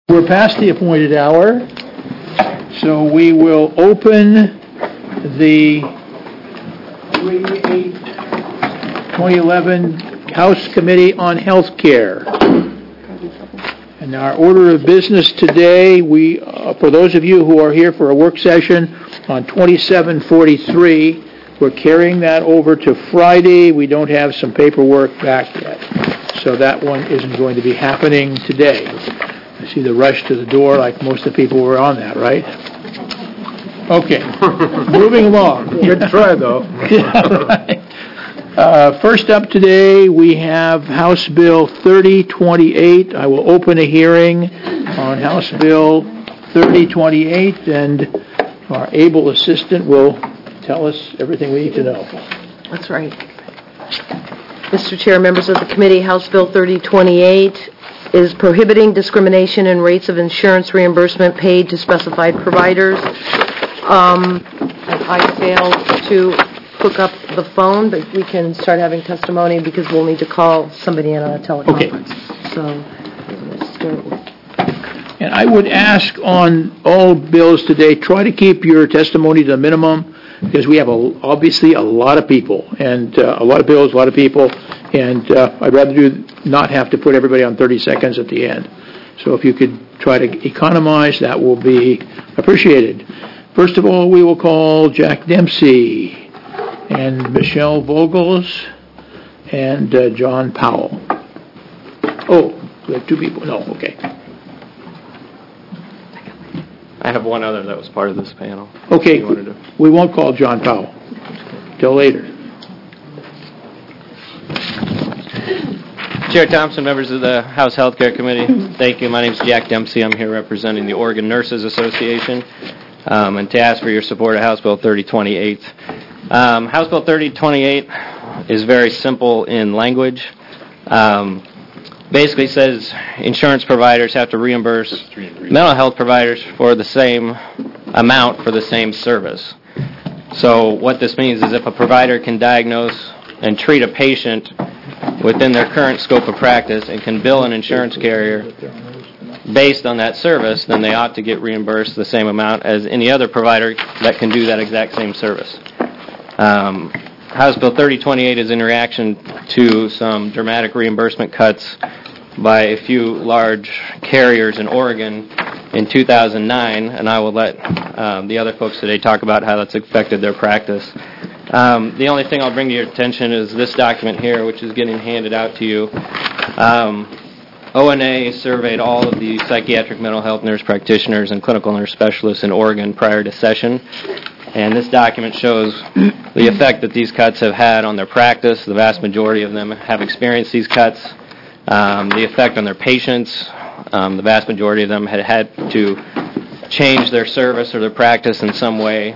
We're past the appointed hour, so we will open the 2011 House Committee on Health Care. And our order of business today, for those of you who are here for a work session on 2743, we're carrying that over to Friday. We don't have some paperwork back yet, so that one isn't going to be happening today. I see the rush to the door like most of the people were on that, right? Okay, moving along. Good try, though. Yeah, right. First up today, we have House Bill 3028. I will open a hearing on House Bill 3028, and our able assistant will tell us everything we need to know. That's right. Mr. Chair, members of the committee, House Bill 3028 is prohibiting discrimination in rates of insurance reimbursement paid to specified providers. I failed to hook up the phone, but we can start having testimony because we'll need to call somebody in on a teleconference. Okay. So, let's start with... And I would ask on all bills today, try to keep your testimony to the minimum, because we have obviously a lot of people, and a lot of bills, a lot of people, and I'd rather not have to put everybody on 30 seconds at the end. So if you could try to economize, that will be appreciated. First of all, we will call Jack Dempsey and Michelle Vogels and John Powell. Oh, we have two people. No, okay. I have one other that was part of this panel. Okay, we won't call John Powell till later. Chair Thompson, members of the House Healthcare Committee, thank you. My name is Jack Dempsey. I'm here representing the Oregon Nurses Association, and to ask for your support of House Bill 3028. House Bill 3028 is very simple in language. Basically says insurance providers have to reimburse mental health providers for the same amount for the same service. So what this means is if a provider can diagnose and treat a patient within their current scope of practice and can bill an insurance carrier based on that service, then they ought to get reimbursed the same amount as any other provider that can do that exact same service. House Bill 3028 is in reaction to some dramatic reimbursement cuts by a few large carriers in Oregon in 2009, and I will let the other folks today talk about how that's affected their practice. The only thing I'll bring to your attention is this document here, which is getting handed out to you. ONA surveyed all of the psychiatric mental health nurse practitioners and clinical nurse specialists in Oregon prior to session. And this document shows the effect that these cuts have had on their practice. The vast majority of them have experienced these cuts. The effect on their patients. The vast majority of them had to change their service or their practice in some way.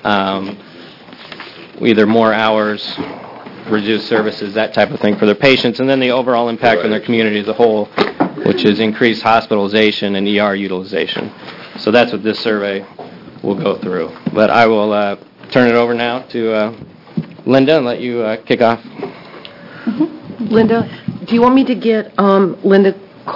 Either more hours, reduced services, that type of thing for their patients. And then the overall impact on their community as a whole, which is increased hospitalization and ER utilization. So that's what this survey will go through. But I will turn it over now to Linda and let you kick off. Mm-hmm. Linda, do you want me to get Linda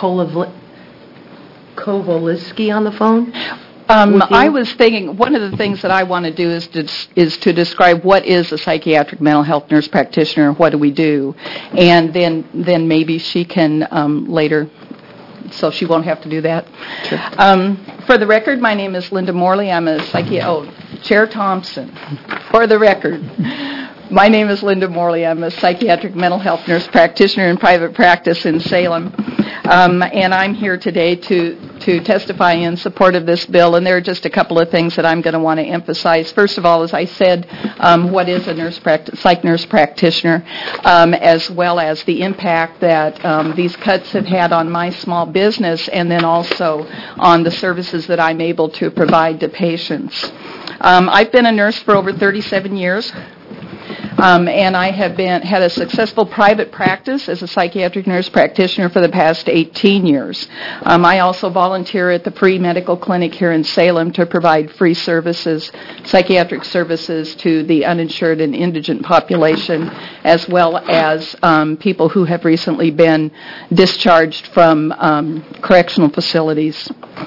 Kovaliski on the phone? I was thinking one of the things that I want to do is to describe what is a psychiatric mental health nurse practitioner, what do we do, and then maybe she can later, so she won't have to do that. Sure. For the record, my name is Linda Morley. I'm a Chair Thompson. For the record, my name is Linda Morley. I'm a psychiatric mental health nurse practitioner in private practice in Salem, and I'm here today to testify in support of this bill. And there are just a couple of things that I'm going to want to emphasize. First of all, as I said, what is a psych nurse practitioner, as well as the impact that these cuts have had on my small business, and then also on the services that I'm able to provide to patients. I've been a nurse for over 37 years. And I have had a successful private practice as a psychiatric nurse practitioner for the past 18 years. I also volunteer at the Free Medical Clinic here in Salem to provide free services, psychiatric services to the uninsured and indigent population, as well as people who have recently been discharged from correctional facilities.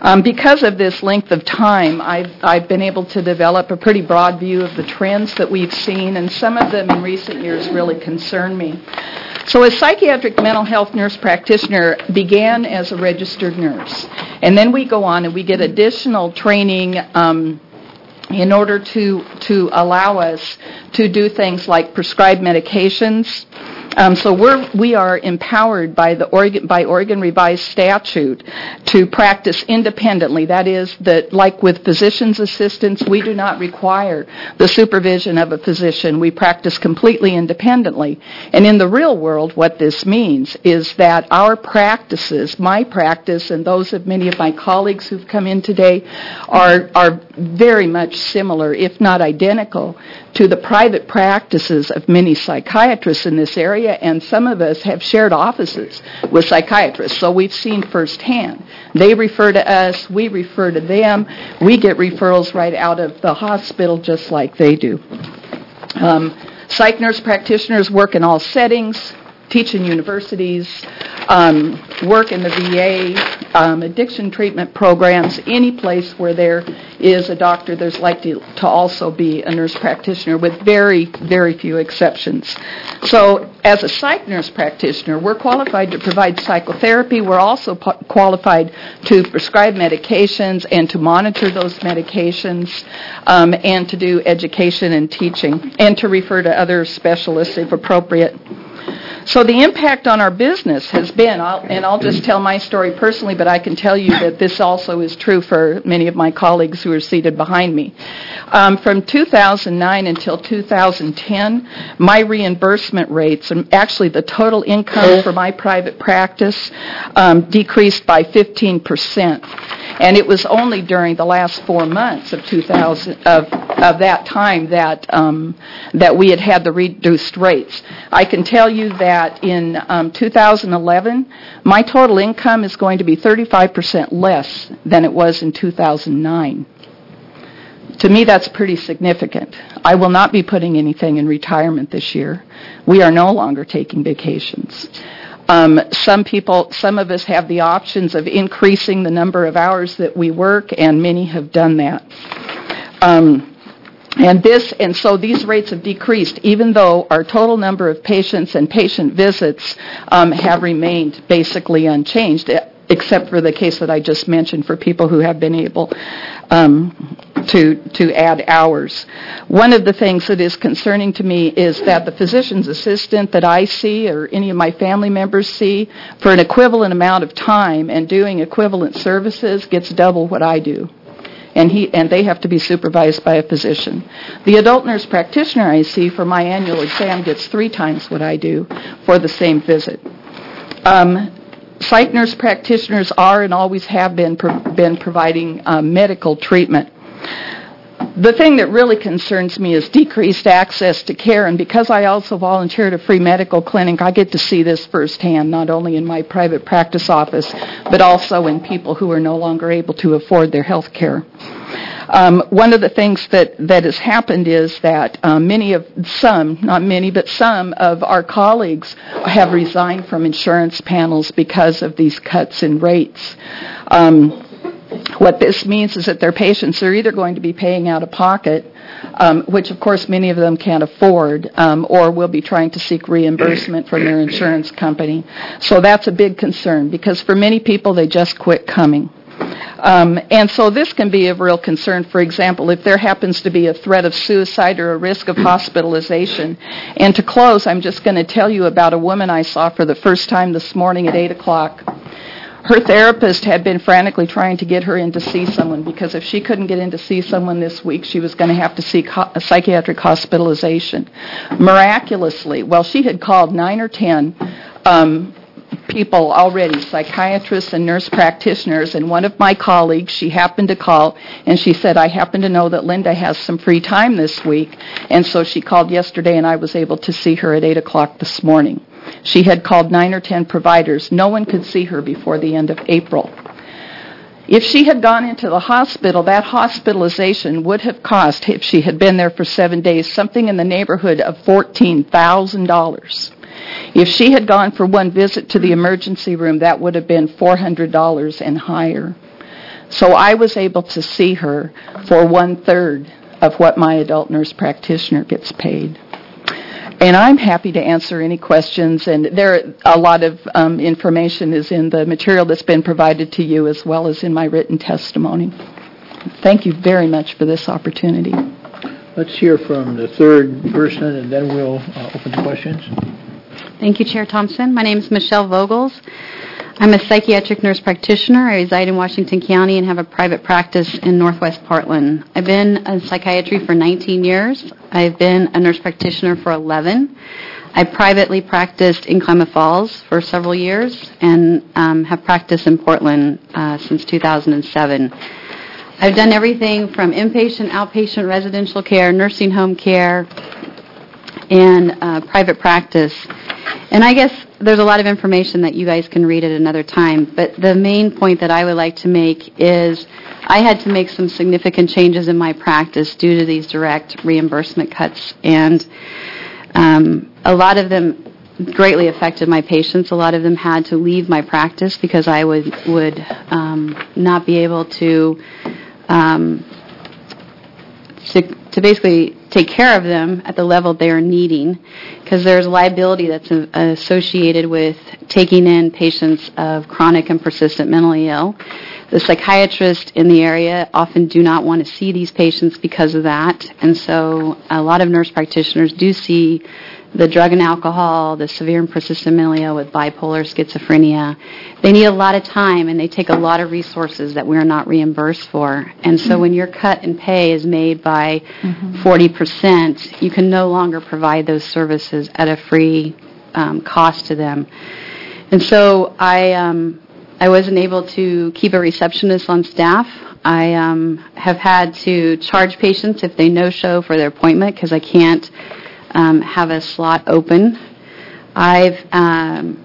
Because of this length of time, I've been able to develop a pretty broad view of the trends that we've seen, and some of them in recent years really concern me. So a psychiatric mental health nurse practitioner began as a registered nurse, and then we go on and we get additional training in order to allow us to do things like prescribe medications. So we are empowered by Oregon Revised Statute to practice independently. That is, that like with physician's assistants, we do not require the supervision of a physician. We practice completely independently. And in the real world, what this means is that our practices, my practice and those of many of my colleagues who've come in today, are very much similar, if not identical, to the private practices of many psychiatrists in this area, and some of us have shared offices with psychiatrists, so we've seen firsthand. They refer to us, we refer to them, we get referrals right out of the hospital just like they do. Psych nurse practitioners work in all settings, teach in universities, work in the VA, addiction treatment programs, any place where there is a doctor, there's likely to also be a nurse practitioner with very, very few exceptions. So as a psych nurse practitioner, we're qualified to provide psychotherapy. We're also qualified to prescribe medications and to monitor those medications and to do education and teaching and to refer to other specialists if appropriate. So the impact on our business has been, and I'll just tell my story personally, but I can tell you that this also is true for many of my colleagues who are seated behind me. From 2009 until 2010, my reimbursement rates, and actually the total income for my private practice, decreased by 15%. And it was only during the last 4 months of that time that we had the reduced rates. I can tell you that in 2011, my total income is going to be 35% less than it was in 2009. To me, that's pretty significant. I will not be putting anything in retirement this year. We are no longer taking vacations. Some of us have the options of increasing the number of hours that we work, and many have done that. And so these rates have decreased, even though our total number of patients and patient visits have remained basically unchanged, except for the case that I just mentioned for people who have been able to add hours. One of the things that is concerning to me is that the physician's assistant that I see or any of my family members see for an equivalent amount of time and doing equivalent services gets double what I do. And they have to be supervised by a physician. The adult nurse practitioner I see for my annual exam gets 3 times what I do for the same visit. Psych nurse practitioners are and always have been providing medical treatment. The thing that really concerns me is decreased access to care, and because I also volunteer at a free medical clinic, I get to see this firsthand, not only in my private practice office, but also in people who are no longer able to afford their health care. One of the things that has happened is that some of our colleagues have resigned from insurance panels because of these cuts in rates. What this means is that their patients are either going to be paying out of pocket, which of course many of them can't afford, or will be trying to seek reimbursement from their insurance company. So that's a big concern, because for many people they just quit coming. And so this can be of real concern. For example, if there happens to be a threat of suicide or a risk of hospitalization. And to close, I'm just going to tell you about a woman I saw for the first time this morning at 8 o'clock. Her therapist had been frantically trying to get her in to see someone, because if she couldn't get in to see someone this week, she was going to have to seek a psychiatric hospitalization. Miraculously, she had called 9 or 10 people already, psychiatrists and nurse practitioners, and one of my colleagues, she happened to call, and she said, I happen to know that Linda has some free time this week, and so she called yesterday, and I was able to see her at 8 o'clock this morning. She had called 9 or 10 providers. No one could see her before the end of April. If she had gone into the hospital, that hospitalization would have cost, if she had been there for 7 days, something in the neighborhood of $14,000. If she had gone for one visit to the emergency room, that would have been $400 and higher. So I was able to see her for 1/3 of what my adult nurse practitioner gets paid. And I'm happy to answer any questions, and there a lot of information is in the material that's been provided to you as well as in my written testimony. Thank you very much for this opportunity. Let's hear from the third person, and then we'll open to questions. Thank you, Chair Thompson. My name is Michelle Vogels. I'm a psychiatric nurse practitioner. I reside in Washington County and have a private practice in Northwest Portland. I've been in psychiatry for 19 years. I've been a nurse practitioner for 11. I privately practiced in Klamath Falls for several years and have practiced in Portland since 2007. I've done everything from inpatient, outpatient, residential care, nursing home care, and private practice. And I guess there's a lot of information that you guys can read at another time, but the main point that I would like to make is I had to make some significant changes in my practice due to these direct reimbursement cuts, and a lot of them greatly affected my patients. A lot of them had to leave my practice because I would not be able to basically take care of them at the level they're needing, because there's liability that's associated with taking in patients of chronic and persistent mentally ill. The psychiatrists in the area often do not want to see these patients because of that, and so a lot of nurse practitioners do see the drug and alcohol, the severe and persistent mentally ill with bipolar, schizophrenia. They need a lot of time, and they take a lot of resources that we're not reimbursed for. And so when your cut in pay is made by 40%, you can no longer provide those services at a free cost to them. And so I wasn't able to keep a receptionist on staff. I have had to charge patients if they no-show for their appointment because I can't have a slot open. I'm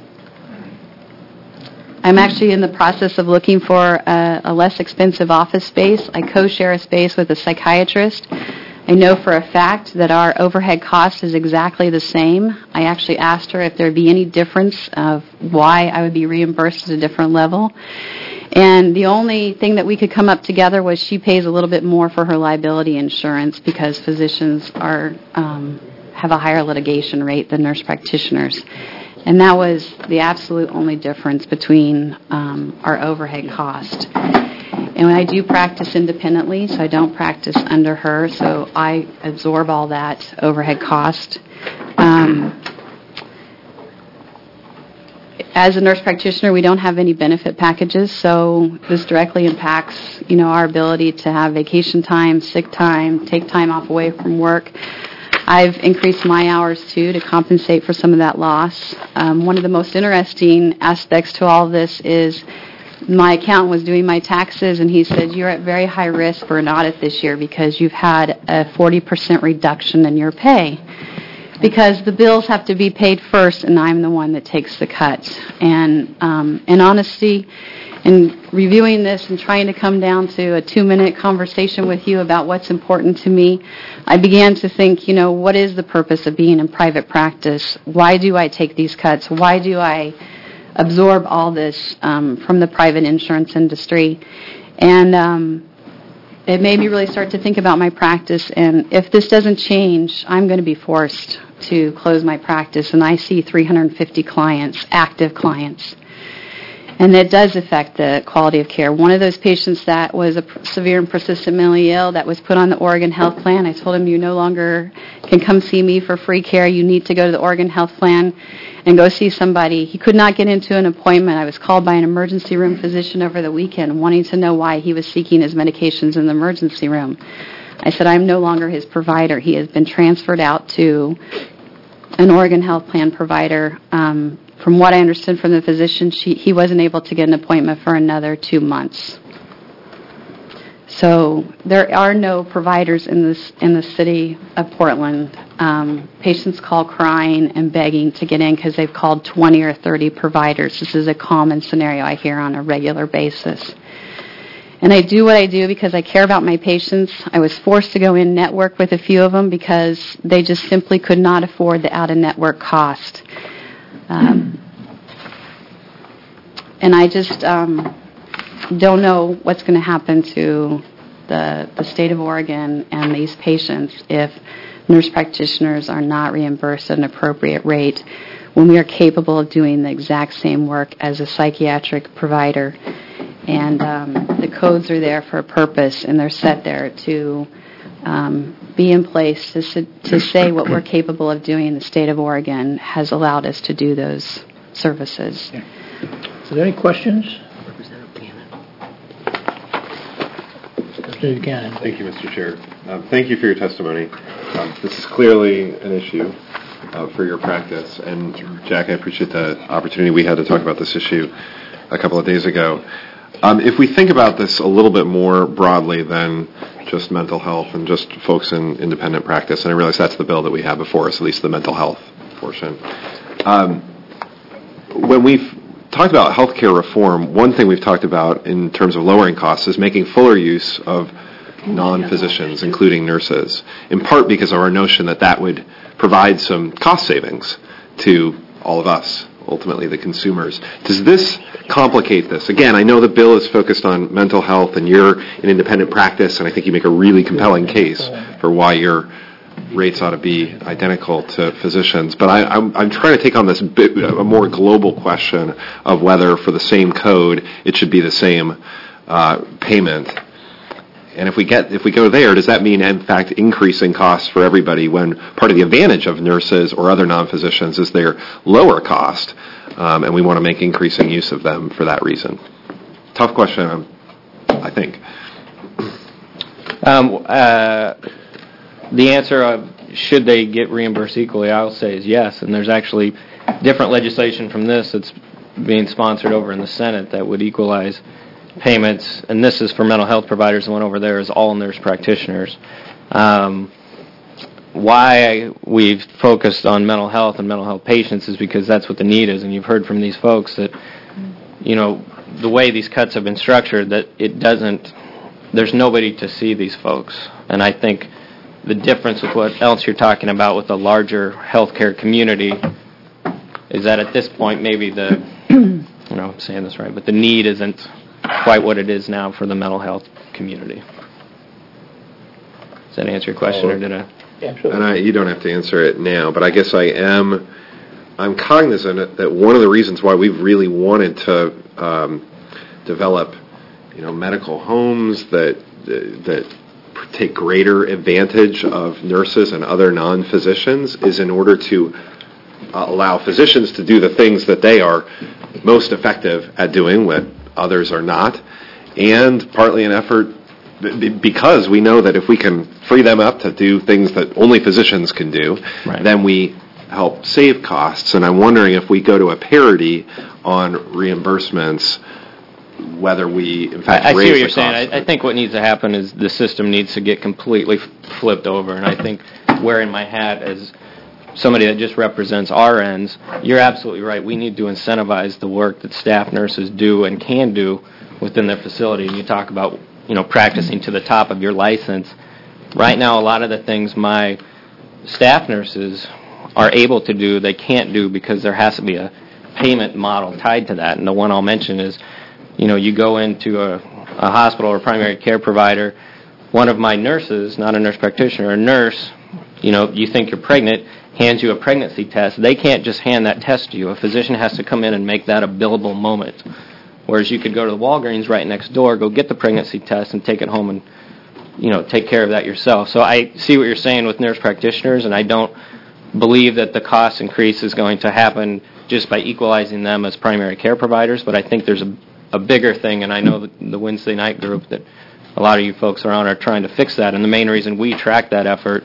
actually in the process of looking for a less expensive office space. I co-share a space with a psychiatrist. I know for a fact that our overhead cost is exactly the same. I actually asked her if there would be any difference of why I would be reimbursed at a different level. And the only thing that we could come up together was she pays a little bit more for her liability insurance because physicians have a higher litigation rate than nurse practitioners. And that was the absolute only difference between our overhead cost. And when I do practice independently, so I don't practice under her, so I absorb all that overhead cost. As a nurse practitioner, we don't have any benefit packages, so this directly impacts, our ability to have vacation time, sick time, take time off away from work. I've increased my hours, too, to compensate for some of that loss. One of the most interesting aspects to all of this is my accountant was doing my taxes, and he said, you're at very high risk for an audit this year because you've had a 40% reduction in your pay. Because the bills have to be paid first, and I'm the one that takes the cuts. And in honesty, in reviewing this and trying to come down to a 2-minute conversation with you about what's important to me, I began to think, what is the purpose of being in private practice? Why do I take these cuts? Why do I absorb all this from the private insurance industry? And it made me really start to think about my practice, and if this doesn't change, I'm going to be forced to close my practice, and I see 350 clients, active clients. And that does affect the quality of care. One of those patients that was a severe and persistent mentally ill that was put on the Oregon Health Plan, I told him, you no longer can come see me for free care. You need to go to the Oregon Health Plan and go see somebody. He could not get into an appointment. I was called by an emergency room physician over the weekend wanting to know why he was seeking his medications in the emergency room. I said, I'm no longer his provider. He has been transferred out to an Oregon Health Plan provider. From what I understood from the physician, he wasn't able to get an appointment for another 2 months. So there are no providers in the city of Portland. Patients call crying and begging to get in because they've called 20 or 30 providers. This is a common scenario I hear on a regular basis. And I do what I do because I care about my patients. I was forced to go in network with a few of them because they just simply could not afford the out-of-network cost. And I just don't know what's going to happen to the state of Oregon and these patients if nurse practitioners are not reimbursed at an appropriate rate when we are capable of doing the exact same work as a psychiatric provider. And the codes are there for a purpose, and they're set there to be in place to say what we're capable of doing. The state of Oregon has allowed us to do those services. Yeah. Is there any questions? Representative Gannon. Thank you, Mr. Chair. Thank you for your testimony. This is clearly an issue for your practice. And, Jack, I appreciate the opportunity we had to talk about this issue a couple of days ago. If we think about this a little bit more broadly than just mental health and just folks in independent practice, and I realize that's the bill that we have before us, at least the mental health portion. When we've talked about healthcare reform, one thing we've talked about in terms of lowering costs is making fuller use of non-physicians, including nurses, in part because of our notion that that would provide some cost savings to all of us, ultimately the consumers. Does this complicate this? Again, I know the bill is focused on mental health, and you're in independent practice, and I think you make a really compelling case for why your rates ought to be identical to physicians. But I'm trying to take on this a more global question of whether for the same code it should be the same payment. And if we go there, does that mean, in fact, increasing costs for everybody when part of the advantage of nurses or other non-physicians is their lower cost, and we want to make increasing use of them for that reason? Tough question, I think. The answer of should they get reimbursed equally, I'll say is yes. And there's actually different legislation from this that's being sponsored over in the Senate that would equalize payments, and this is for mental health providers. The one over there is all nurse practitioners. Why we've focused on mental health and mental health patients is because that's what the need is, and you've heard from these folks that, you know, the way these cuts have been structured, that there's nobody to see these folks. And I think the difference with what else you're talking about with the larger healthcare community is that at this point maybe I'm saying this right, but the need isn't quite what it is now for the mental health community. Does that answer your question, or did I? Yeah, sure. And you don't have to answer it now, but I guess I'm cognizant that one of the reasons why we've really wanted to develop, medical homes that take greater advantage of nurses and other non-physicians is in order to allow physicians to do the things that they are most effective at doing, what others are not, and partly an effort because we know that if we can free them up to do things that only physicians can do, right, then we help save costs. And I'm wondering if we go to a parity on reimbursements, whether we, in fact, I raise see what the you're saying. cost. I think what needs to happen is the system needs to get completely flipped over. And I think wearing my hat as somebody that just represents our ends, you're absolutely right. We need to incentivize the work that staff nurses do and can do within their facility. And you talk about, practicing to the top of your license. Right now, a lot of the things my staff nurses are able to do, they can't do because there has to be a payment model tied to that. And the one I'll mention is, you go into a hospital or primary care provider, one of my nurses, not a nurse practitioner, a nurse, you think you're pregnant, hands you a pregnancy test. They can't just hand that test to you. A physician has to come in and make that a billable moment. Whereas you could go to the Walgreens right next door, go get the pregnancy test, and take it home and, take care of that yourself. So I see what you're saying with nurse practitioners, and I don't believe that the cost increase is going to happen just by equalizing them as primary care providers, but I think there's a bigger thing, and I know the Wednesday night group that a lot of you folks are on are trying to fix that, and the main reason we track that effort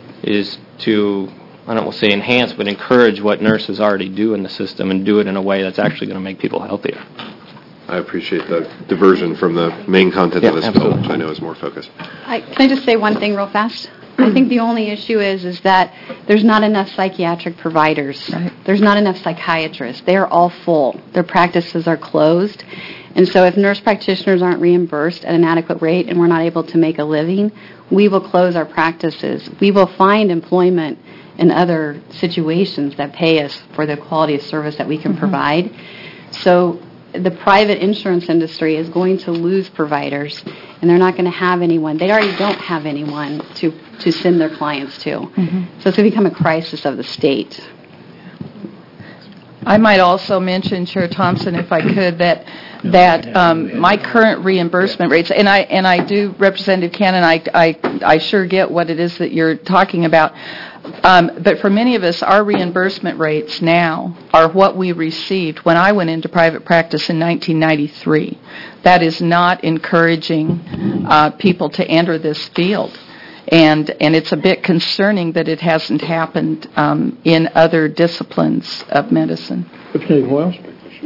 is to, I don't want to say enhance, but encourage what nurses already do in the system and do it in a way that's actually going to make people healthier. I appreciate the diversion from the main content of this bill, which I know is more focused. Can I just say one thing real fast? I think the only issue is that there's not enough psychiatric providers. Right. There's not enough psychiatrists. They are all full. Their practices are closed. And so if nurse practitioners aren't reimbursed at an adequate rate and we're not able to make a living, we will close our practices. We will find employment in other situations that pay us for the quality of service that we can provide. So the private insurance industry is going to lose providers, and they're not going to have anyone. They already don't have anyone to send their clients to. Mm-hmm. So it's going to become a crisis of the state. I might also mention, Chair Thompson, if I could, that my current reimbursement rates, and I do, Representative Cannon, I sure get what it is that you're talking about. But for many of us, our reimbursement rates now are what we received when I went into private practice in 1993. That is not encouraging people to enter this field. And it's a bit concerning that it hasn't happened in other disciplines of medicine. Representative Hoyle?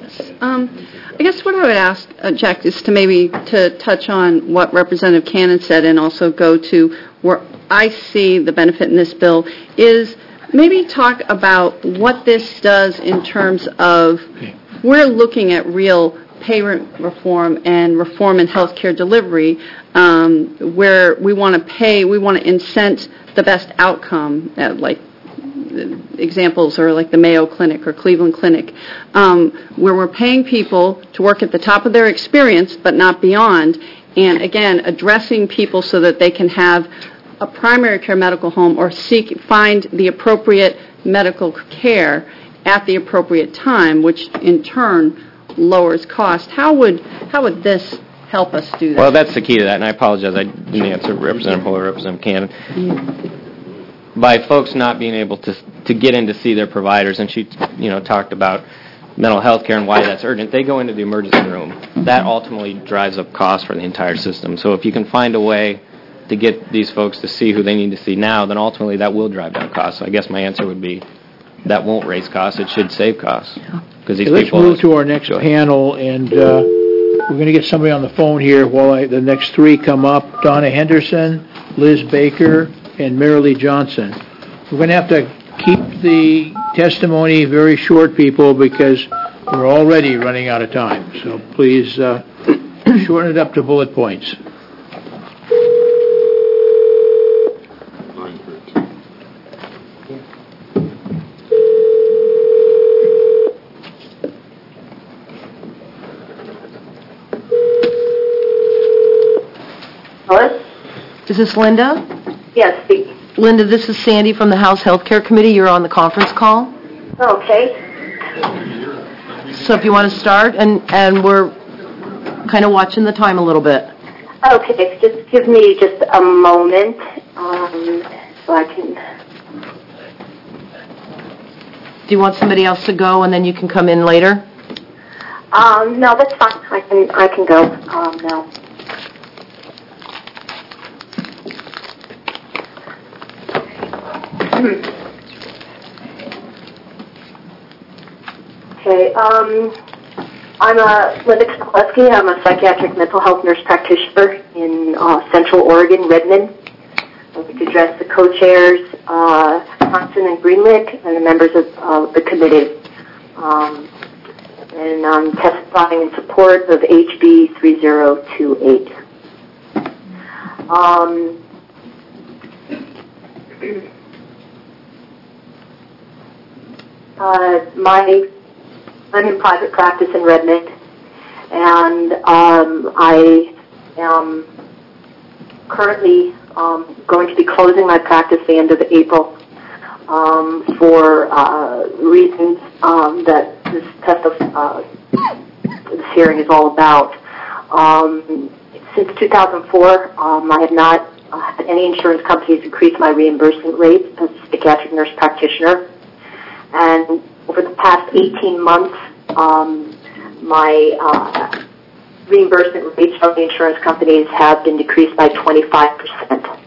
I guess what I would ask, Jack, is to touch on what Representative Cannon said and also go to where I see the benefit in this bill is maybe talk about what this does in terms of we're looking at real payment reform and reform in healthcare delivery where we want to incent the best outcome, like examples are like the Mayo Clinic or Cleveland Clinic, where we're paying people to work at the top of their experience but not beyond, and again, addressing people so that they can have a primary care medical home or find the appropriate medical care at the appropriate time, which in turn lowers cost. How would this help us do that? Well, that's the key to that, and I apologize, I didn't answer Representative Hoyle or Representative Cannon. Mm-hmm. By folks not being able to get in to see their providers, and she talked about mental health care and why that's urgent, they go into the emergency room. Mm-hmm. That ultimately drives up costs for the entire system. So if you can find a way to get these folks to see who they need to see now, then ultimately that will drive down costs. So I guess my answer would be that won't raise costs. It should save costs. Yeah. Let's move to our next panel, and we're going to get somebody on the phone here while the next three come up. Donna Henderson, Liz Baker, and Marilee Johnson. We're going to have to keep the testimony very short, people, because we're already running out of time. So please shorten it up to bullet points. Hello? Is this Linda? Yes, speak. Linda, this is Sandy from the House Healthcare Committee. You're on the conference call. Okay. So if you want to start, and we're kind of watching the time a little bit. Okay, just give me just a moment so I can... Do you want somebody else to go and then you can come in later? No, that's fine. I can go now. Okay, I'm Linda Kowalski. I'm a psychiatric mental health nurse practitioner in Central Oregon, Redmond. I'd like to address the co-chairs, Thompson and Greenlick, and the members of the committee. And I'm testifying in support of HB 3028. I'm in private practice in Redmond, and I am currently going to be closing my practice the end of April for reasons that this this hearing is all about. Since 2004, I have not had any insurance companies increase my reimbursement rates as a psychiatric nurse practitioner. And over the past 18 months, my reimbursement rates from the insurance companies have been decreased by 25%.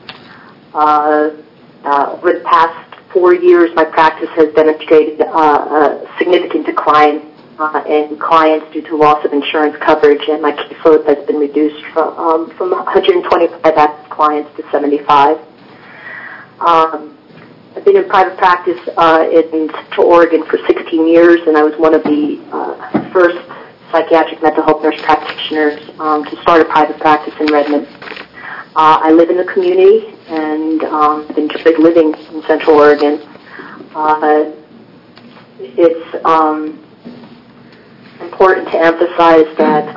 Over the past 4 years, my practice has demonstrated a significant decline in clients due to loss of insurance coverage, and my caseload has been reduced from 125 active clients to 75. I've been in private practice in Central Oregon for 16 years, and I was one of the first psychiatric mental health nurse practitioners to start a private practice in Redmond. I live in the community and I've enjoyed living in Central Oregon. important to emphasize that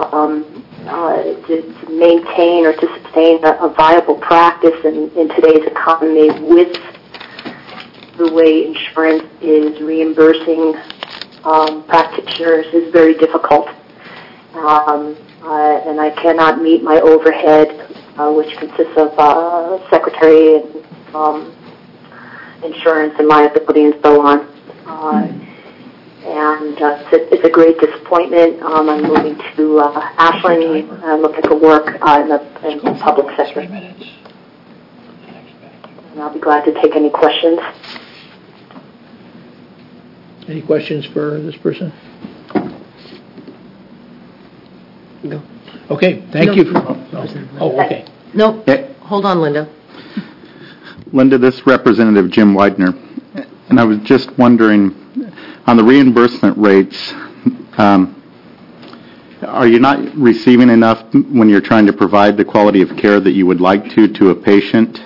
to maintain or to sustain a viable practice in today's economy with the way insurance is reimbursing practitioners is very difficult. And I cannot meet my overhead, which consists of secretary and insurance and liability and so on. And it's a great disappointment. I'm moving to Ashland, looking for work in the public sector. And I'll be glad to take any questions. Any questions for this person? No. Okay, thank you. Okay. Nope. Hold on, Linda. Linda, this is Representative Jim Widener, and I was just wondering, on the reimbursement rates, are you not receiving enough when you're trying to provide the quality of care that you would like to a patient?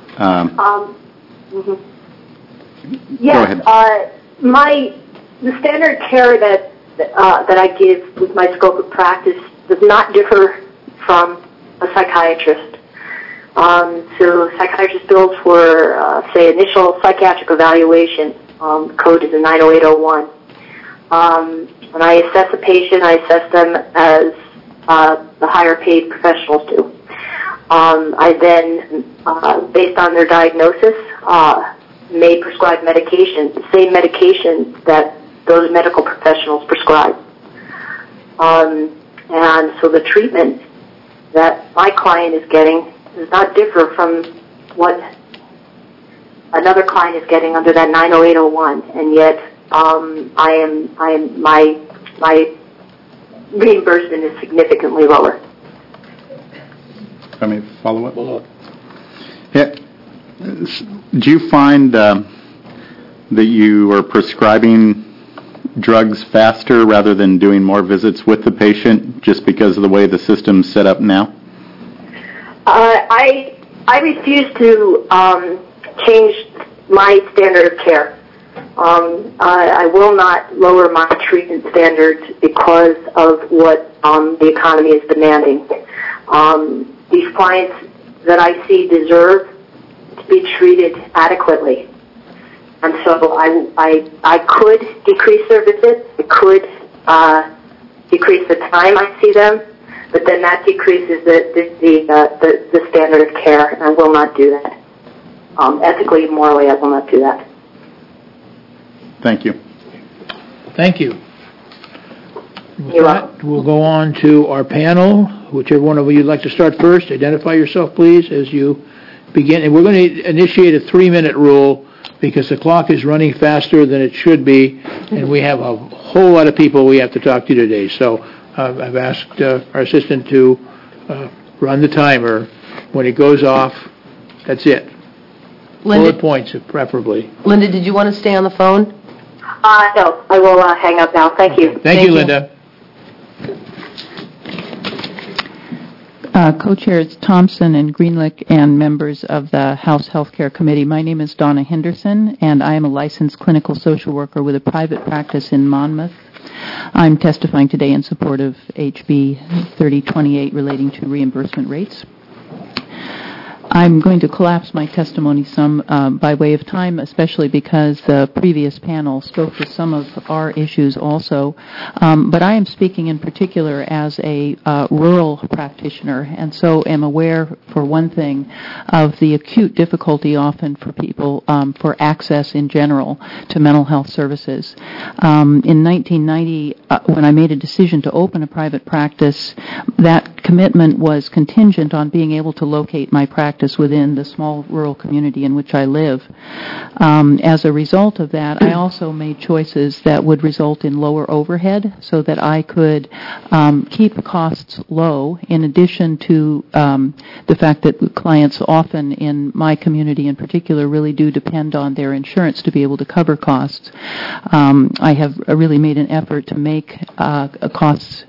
Yes, Go ahead. The standard care that I give with my scope of practice does not differ from a psychiatrist. So psychiatrist bills for, say, initial psychiatric evaluation, code is a 90801. When I assess a patient, I assess them as the higher paid professionals do. I then, based on their diagnosis, may prescribe medication, the same medication that those medical professionals prescribe. And so the treatment that my client is getting does not differ from what another client is getting under that 90801, and yet my reimbursement is significantly lower. Let me follow up. Yeah. Do you find that you are prescribing drugs faster rather than doing more visits with the patient just because of the way the system's set up now? I refuse to change my standard of care. I will not lower my treatment standards because of what the economy is demanding. These clients that I see deserve to be treated adequately. And so I could decrease their visits. I could decrease the time I see them, but then that decreases the standard of care, and I will not do that. Ethically, morally, I will not do that. Thank you. Thank you. With You're that, welcome. we'll go on to our panel. Whichever one of you would like to start first, identify yourself, please, as you begin. And we're going to initiate a 3-minute rule because the clock is running faster than it should be, and we have a whole lot of people we have to talk to today. So I've asked our assistant to run the timer. When it goes off, that's it. Bullet points, preferably. Linda, did you want to stay on the phone? No, I will hang up now. Thank you. Thank you, Linda. Co-chairs Thompson and Greenlick and members of the House Healthcare Committee. My name is Donna Henderson, and I am a licensed clinical social worker with a private practice in Monmouth. I'm testifying today in support of HB 3028 relating to reimbursement rates. I'm going to collapse my testimony some by way of time, especially because the previous panel spoke to some of our issues also. But I am speaking in particular as a rural practitioner, and so am aware, for one thing, of the acute difficulty often for people for access in general to mental health services. In 1990, when I made a decision to open a private practice, that commitment was contingent on being able to locate my practice within the small rural community in which I live. As a result of that, I also made choices that would result in lower overhead so that I could keep costs low, in addition to the fact that clients often in my community in particular really do depend on their insurance to be able to cover costs. I have really made an effort to make costs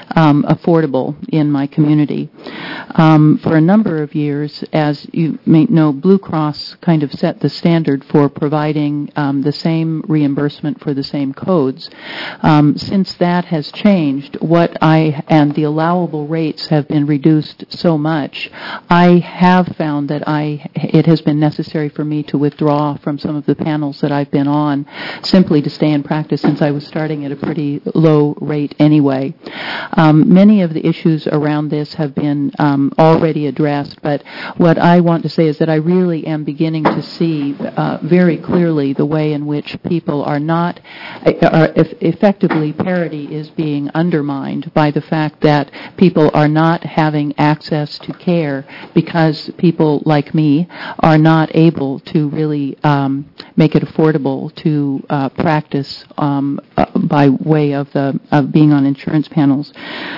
affordable in my community. For a number of years, as you may know, Blue Cross kind of set the standard for providing the same reimbursement for the same codes. Since that has changed, and the allowable rates have been reduced so much, I have found that it has been necessary for me to withdraw from some of the panels that I've been on simply to stay in practice, since I was starting at a pretty low rate anyway. Many of the issues around this have been already addressed, but what I want to say is that I really am beginning to see very clearly the way in which people effectively parity is being undermined by the fact that people are not having access to care because people like me are not able to really make it affordable to practice by way of being on insurance panels.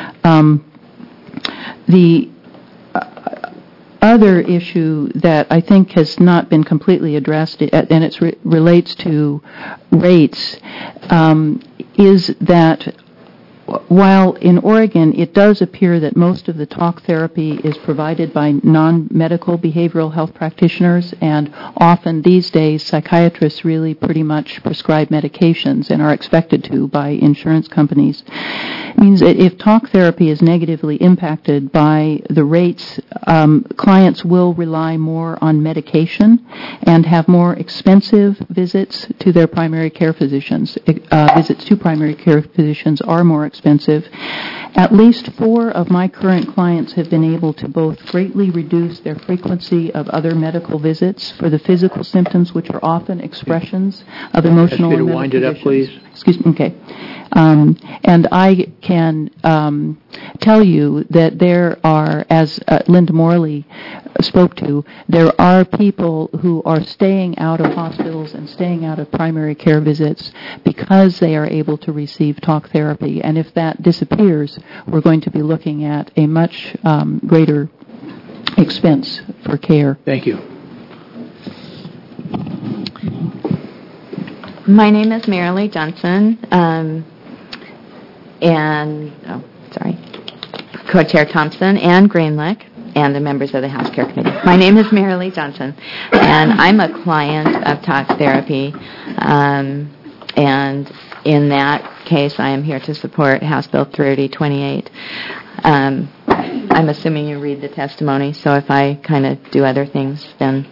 The other issue that I think has not been completely addressed, and it relates to rates, is that while in Oregon it does appear that most of the talk therapy is provided by non-medical behavioral health practitioners, and often these days psychiatrists really pretty much prescribe medications and are expected to by insurance companies, it means that if talk therapy is negatively impacted by the rates, clients will rely more on medication and have more expensive visits to their primary care physicians. Visits to primary care physicians are more expensive. At least 4 of my current clients have been able to both greatly reduce their frequency of other medical visits for the physical symptoms, which are often expressions of emotional and mental wind it up, please. Excuse me. Okay. And I can tell you that there are, as Linda Morley spoke to, there are people who are staying out of hospitals and staying out of primary care visits because they are able to receive talk therapy. And if that disappears, we're going to be looking at a much greater expense for care. Thank you. My name is Marilee Johnson, Co-Chair Thompson and Greenlick, and the members of the House Care Committee. My name is Marilee Johnson, and I'm a client of talk therapy, and in that case, I am here to support House Bill 3028. I'm assuming you read the testimony, so if I kind of do other things, then...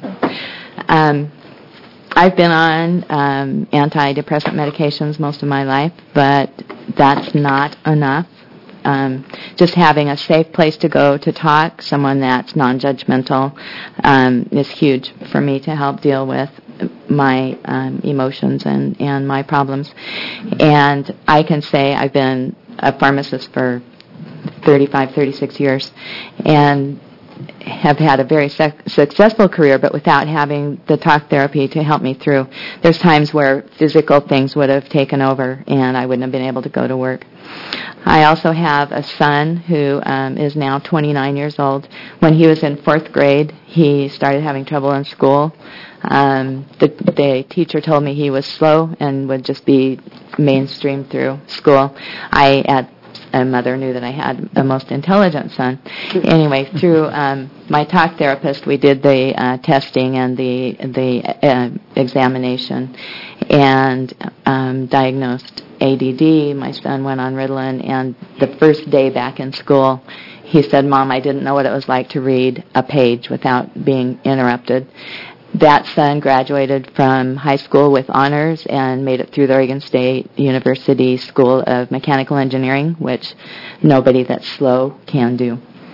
I've been on antidepressant medications most of my life, but that's not enough. Just having a safe place to go to talk, someone that's non-judgmental, is huge for me to help deal with my emotions and my problems. And I can say I've been a pharmacist for 36 years, and have had a very successful career, but without having the talk therapy to help me through. There's times where physical things would have taken over, and I wouldn't have been able to go to work. I also have a son who is now 29 years old. When he was in 4th grade, he started having trouble in school. The teacher told me he was slow and would just be mainstream through school. A mother knew that I had the most intelligent son. Anyway, through my talk therapist, we did the testing and the examination and diagnosed ADD. My son went on Ritalin, and the first day back in school, he said, "Mom, I didn't know what it was like to read a page without being interrupted." That son graduated from high school with honors and made it through the Oregon State University School of Mechanical Engineering, which nobody that's slow can do.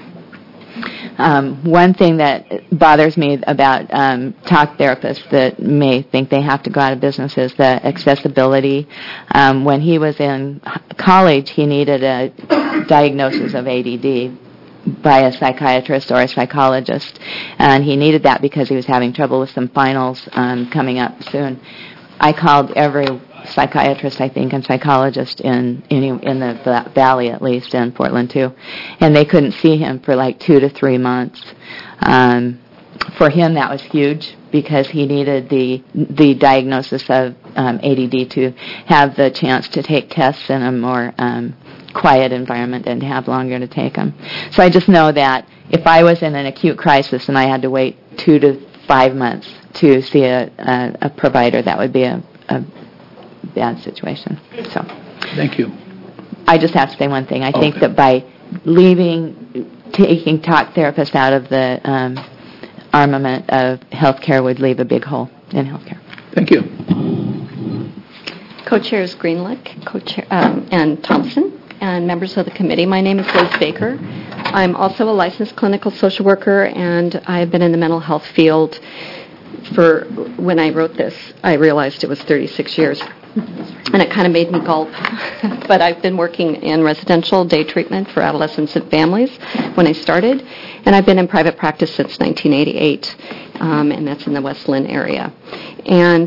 One thing that bothers me about talk therapists that may think they have to go out of business is the accessibility. When he was in college, he needed a diagnosis of ADD by a psychiatrist or a psychologist, and he needed that because he was having trouble with some finals coming up soon. I called every psychiatrist, I think, and psychologist in the Valley, at least, and Portland too, and they couldn't see him for like 2 to 3 months. For him, that was huge because he needed the diagnosis of ADD to have the chance to take tests in a more quiet environment and to have longer to take them. So I just know that if I was in an acute crisis and I had to wait 2 to 5 months to see a provider, that would be a bad situation. So Thank you. I just have to say one thing. I think that by taking talk therapists out of the armament of healthcare would leave a big hole in healthcare. Thank you. Co-chairs Greenlick and Thompson, and members of the committee. My name is Liz Baker. I'm also a licensed clinical social worker, and I've been in the mental health field for, when I wrote this, I realized it was 36 years. And it kind of made me gulp. But I've been working in residential day treatment for adolescents and families when I started, and I've been in private practice since 1988, and that's in the West Lynn area. And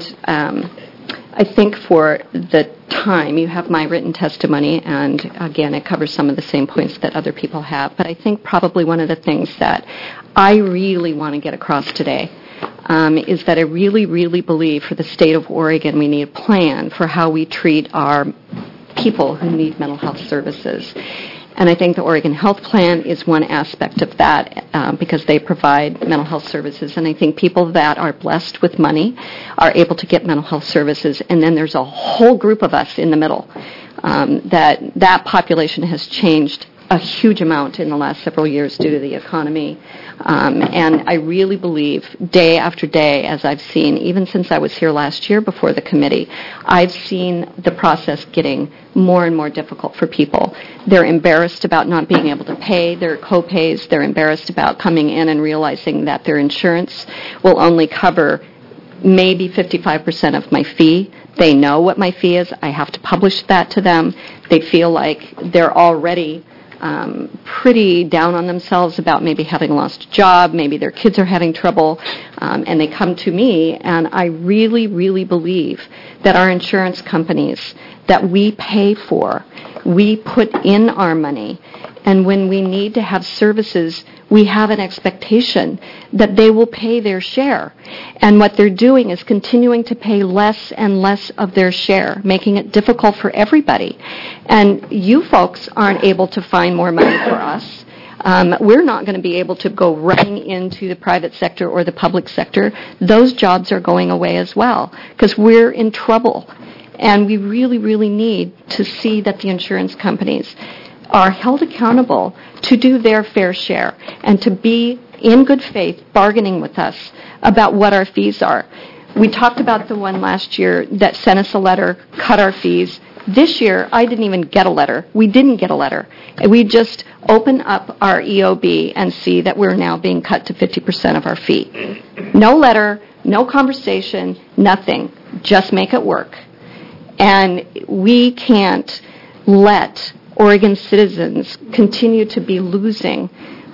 I think for the time, you have my written testimony, and again, it covers some of the same points that other people have. But I think probably one of the things that I really want to get across today is that I really, really believe for the state of Oregon we need a plan for how we treat our people who need mental health services. And I think the Oregon Health Plan is one aspect of that because they provide mental health services. And I think people that are blessed with money are able to get mental health services. And then there's a whole group of us in the middle that population has changed a huge amount in the last several years due to the economy. And I really believe day after day, as I've seen, even since I was here last year before the committee, I've seen the process getting more and more difficult for people. They're embarrassed about not being able to pay their co-pays. They're embarrassed about coming in and realizing that their insurance will only cover maybe 55% of my fee. They know what my fee is. I have to publish that to them. They feel like they're already pretty down on themselves about maybe having lost a job, maybe their kids are having trouble, and they come to me, and I really, really believe that our insurance companies that we pay for, we put in our money, and when we need to have services, we have an expectation that they will pay their share. And what they're doing is continuing to pay less and less of their share, making it difficult for everybody. And you folks aren't able to find more money for us. We're not going to be able to go running into the private sector or the public sector. Those jobs are going away as well because we're in trouble. And we really, really need to see that the insurance companies are held accountable to do their fair share and to be in good faith bargaining with us about what our fees are. We talked about the one last year that sent us a letter, cut our fees. This year, I didn't even get a letter. We didn't get a letter. We just open up our EOB and see that we're now being cut to 50% of our fee. No letter, no conversation, nothing. Just make it work. And we can't let Oregon citizens continue to be losing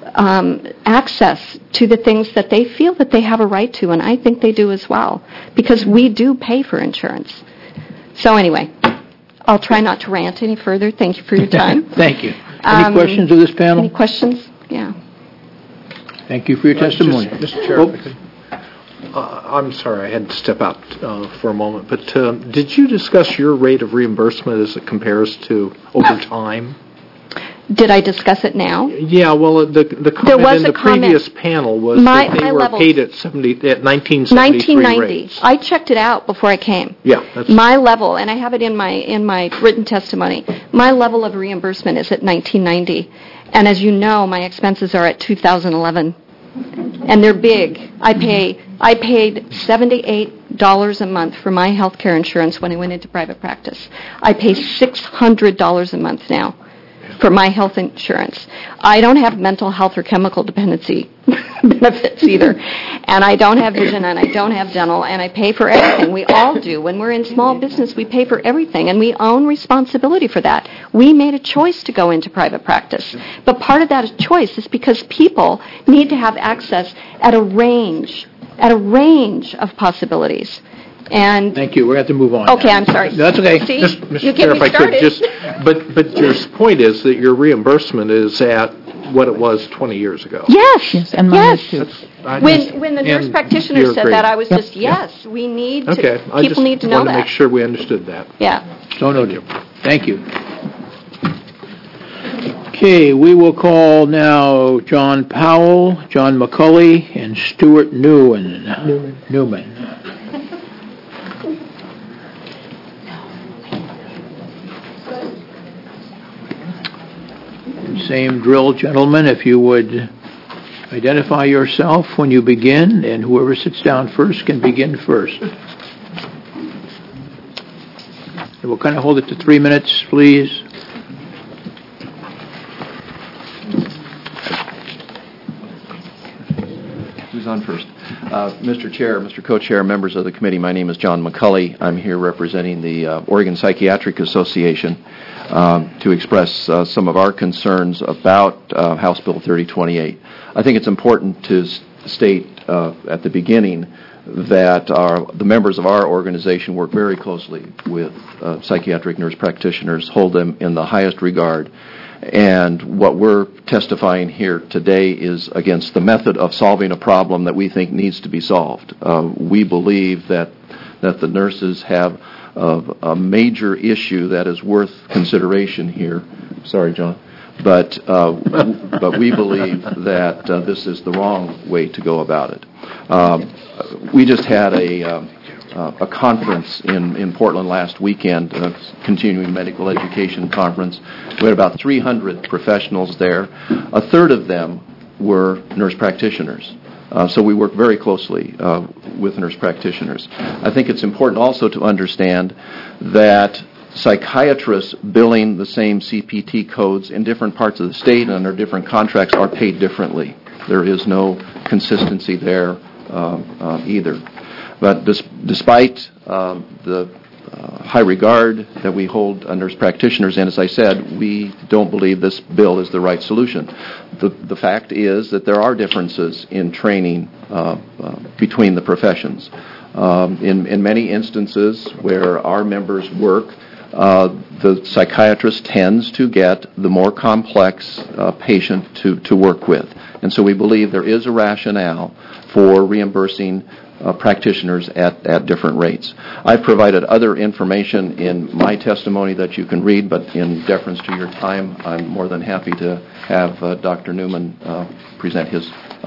access to the things that they feel that they have a right to, and I think they do as well, because we do pay for insurance. So anyway, I'll try not to rant any further. Thank you for your time. Thank you. Any questions of this panel? Any questions? Yeah. Thank you for your testimony. Mr. Chair, I'm sorry, I had to step out for a moment, but did you discuss your rate of reimbursement as it compares to over time? Did I discuss it now? Yeah, well, the comment in the previous panel was that they were paid at 1973 rates. I checked it out before I came. Yeah, that's my level, and I have it in my written testimony. My level of reimbursement is at 1990, and as you know, my expenses are at 2011. And they're big. I paid $78 a month for my health care insurance when I went into private practice. I pay $600 a month now for my health insurance. I don't have mental health or chemical dependency benefits either. And I don't have vision, and I don't have dental, and I pay for everything. We all do. When we're in small business, we pay for everything, and we own responsibility for that. We made a choice to go into private practice. But part of that choice is because people need to have access at a range of possibilities. And thank you. We're going to have to move on. Okay, now. I'm sorry. That's okay. See, Mr. Chair, if I could but your point is that your reimbursement is at what it was 20 years ago. Yes. And mine is too. When the nurse practitioner said that, I was just, yes, we need to, people need to know that. I just want to make sure we understood that. Yeah. So noted. Thank you. Okay, we will call now John Powell, John McCulley, and Stuart Newman. Same drill, gentlemen, if you would identify yourself when you begin, and whoever sits down first can begin first. And we'll kind of hold it to 3 minutes, please. Who's on first? Mr. Chair, Mr. Co-Chair, members of the committee, my name is John McCulley. I'm here representing the Oregon Psychiatric Association to express some of our concerns about House Bill 3028. I think it's important to state at the beginning that the members of our organization work very closely with psychiatric nurse practitioners, hold them in the highest regard. And what we're testifying here today is against the method of solving a problem that we think needs to be solved. We believe that the nurses have a major issue that is worth consideration here. Sorry, John. But we believe that this is the wrong way to go about it. We just had a conference in Portland last weekend, a continuing medical education conference. We had about 300 professionals there. A third of them were nurse practitioners. So we work very closely with nurse practitioners. I think it's important also to understand that psychiatrists billing the same CPT codes in different parts of the state and under different contracts are paid differently. There is no consistency there either. But despite the high regard that we hold nurse practitioners, and as I said, we don't believe this bill is the right solution. The fact is that there are differences in training between the professions. In many instances where our members work, the psychiatrist tends to get the more complex patient to work with. And so we believe there is a rationale for reimbursing practitioners at different rates. I've provided other information in my testimony that you can read, but in deference to your time, I'm more than happy to have Dr. Newman present his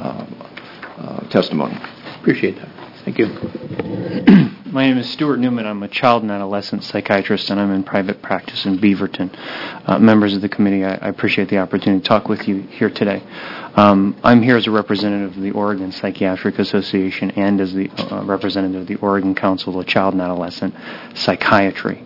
testimony. Appreciate that. Thank you. My name is Stuart Newman. I'm a child and adolescent psychiatrist, and I'm in private practice in Beaverton. Members of the committee, I appreciate the opportunity to talk with you here today. I'm here as a representative of the Oregon Psychiatric Association and as the representative of the Oregon Council of Child and Adolescent Psychiatry.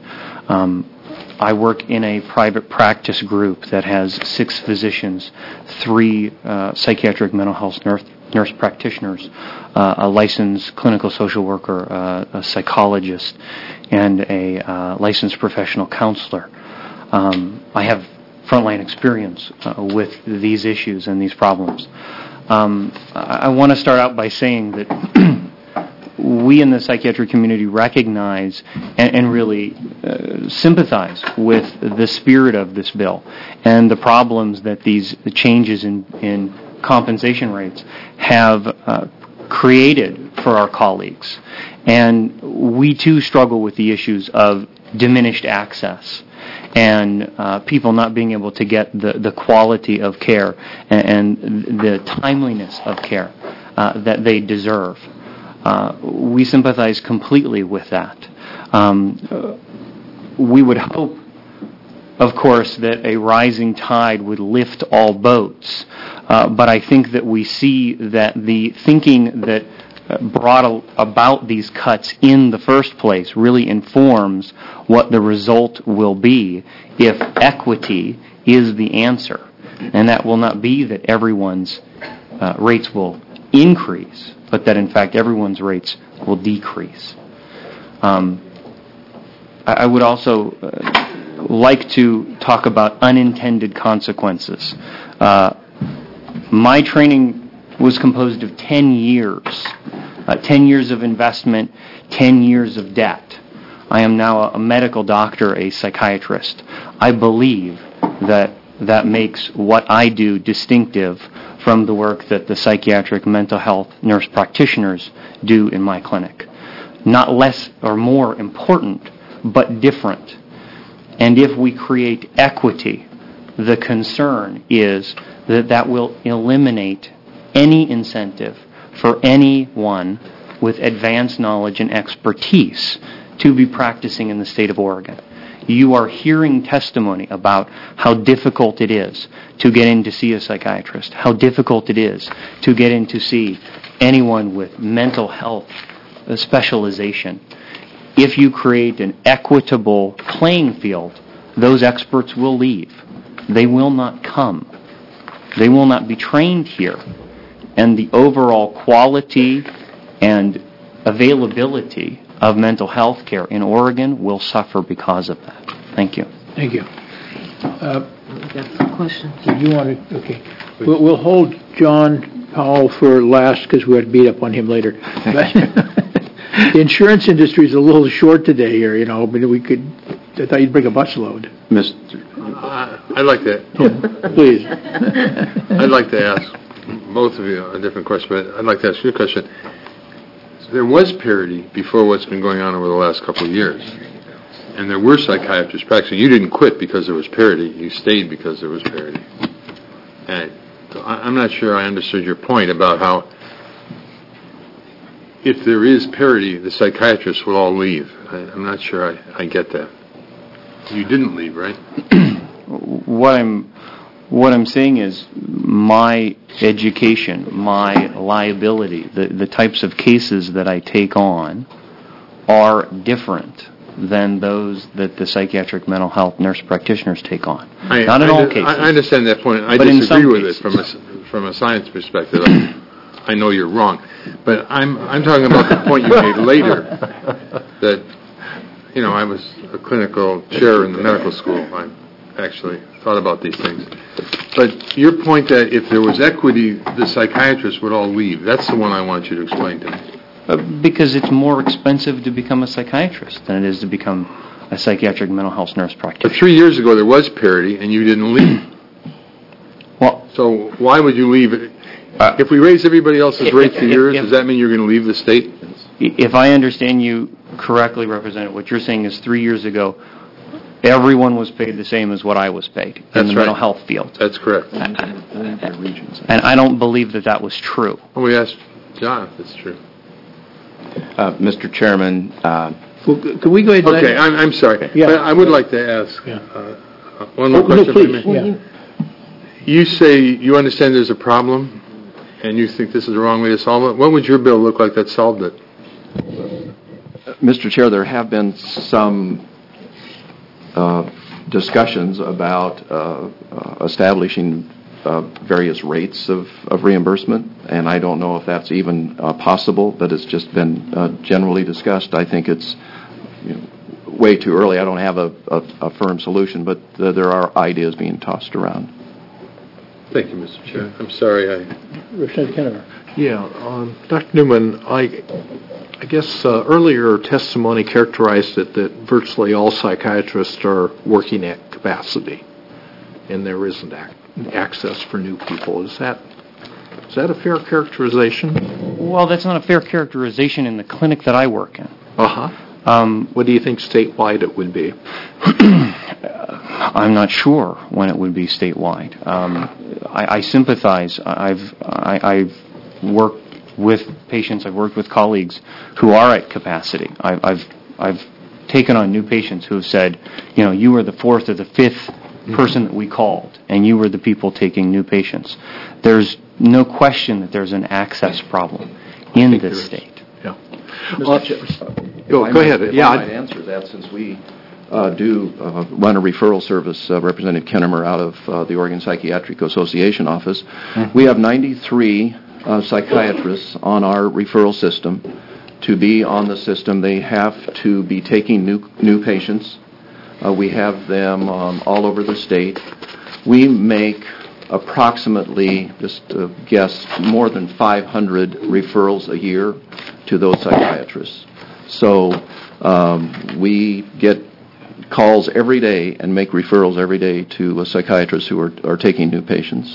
I work in a private practice group that has 6 physicians, 3 psychiatric mental health nurse practitioners, a licensed clinical social worker, a psychologist, and a licensed professional counselor. I have frontline experience with these issues and these problems. I want to start out by saying that we in the psychiatric community recognize and really sympathize with the spirit of this bill and the problems that the changes in compensation rates have created for our colleagues. And we too struggle with the issues of diminished access and people not being able to get the quality of care and the timeliness of care that they deserve. We sympathize completely with that. We would hope, of course, that a rising tide would lift all boats. But I think that we see that the thinking that brought about these cuts in the first place really informs what the result will be if equity is the answer. And that will not be that everyone's rates will increase, but that in fact everyone's rates will decrease. I would also like to talk about unintended consequences. My training was composed of 10 years. 10 years of investment, 10 years of debt. I am now a medical doctor, a psychiatrist. I believe that makes what I do distinctive from the work that the psychiatric mental health nurse practitioners do in my clinic. Not less or more important, but different. And if we create equity, The concern is that will eliminate any incentive for anyone with advanced knowledge and expertise to be practicing in the state of Oregon. You are hearing testimony about how difficult it is to get in to see a psychiatrist, how difficult it is to get in to see anyone with mental health specialization. If you create an equitable playing field, those experts will leave. They will not come. They will not be trained here. And the overall quality and availability of mental health care in Oregon will suffer because of that. Thank you. Thank you. That's the question. Did you want to? Okay. We'll hold John Powell for last because we had to beat up on him later. But the insurance industry is a little short today here, you know. But I thought you'd bring a busload. I'd like to. Please. I'd like to ask both of you a different question, but I'd like to ask you a question. There was parity before what's been going on over the last couple of years. And there were psychiatrists practicing. You didn't quit because there was parity. You stayed because there was parity. And so I'm not sure I understood your point about how if there is parity, the psychiatrists will all leave. I'm not sure I get that. You didn't leave, right? What I'm saying is my education, my liability, the types of cases that I take on are different than those that the psychiatric mental health nurse practitioners take on. Not in all cases. I understand that point. I but disagree with it from a science perspective. I know you're wrong. But I'm talking about the point you made later that, you know, I was a clinical chair in the medical school. I actually thought about these things. But your point that if there was equity, the psychiatrists would all leave, that's the one I want you to explain to me. Because it's more expensive to become a psychiatrist than it is to become a psychiatric mental health nurse practitioner. But 3 years ago there was parity and you didn't leave. Well, so why would you leave it? If we raise everybody else's rate for yours, does that mean you're going to leave the state? If I understand you correctly, Representative, what you're saying is 3 years ago, everyone was paid the same as what I was paid in the mental health field. That's correct. And I don't believe that was true. Well, we asked John if it's true. Mr. Chairman. Can we go ahead? Okay, I'm sorry. Yeah. But I would like to ask one more question. No, please. You say you understand there's a problem and you think this is the wrong way to solve it. What would your bill look like that solved it? Mr. Chair, there have been some discussions about establishing various rates of reimbursement, and I don't know if that's even possible, but it's just been generally discussed. I think it's way too early. I don't have a firm solution, but there are ideas being tossed around. Thank you, Mr. Chair. I'm sorry. Representative Kennemer. Yeah, Dr. Newman, I guess earlier testimony characterized it that virtually all psychiatrists are working at capacity, and there isn't access for new people. Is that a fair characterization? Well, that's not a fair characterization in the clinic that I work in. What do you think statewide it would be? I'm not sure when it would be statewide. I sympathize. I've worked with patients. I've worked with colleagues who are at capacity. I've taken on new patients who have said, you were the fourth or the fifth person that we called, and you were the people taking new patients. There's no question that there's an access problem in this state. Yeah. Go ahead. Yeah, I'd answer that since we do run a referral service, Representative Kennemer, out of the Oregon Psychiatric Association office. Mm-hmm. We have 93 psychiatrists on our referral system. To be on the system, they have to be taking new patients. We have them all over the state. We make approximately, just to guess, more than 500 referrals a year to those psychiatrists. So we get calls every day and make referrals every day to psychiatrists who are taking new patients.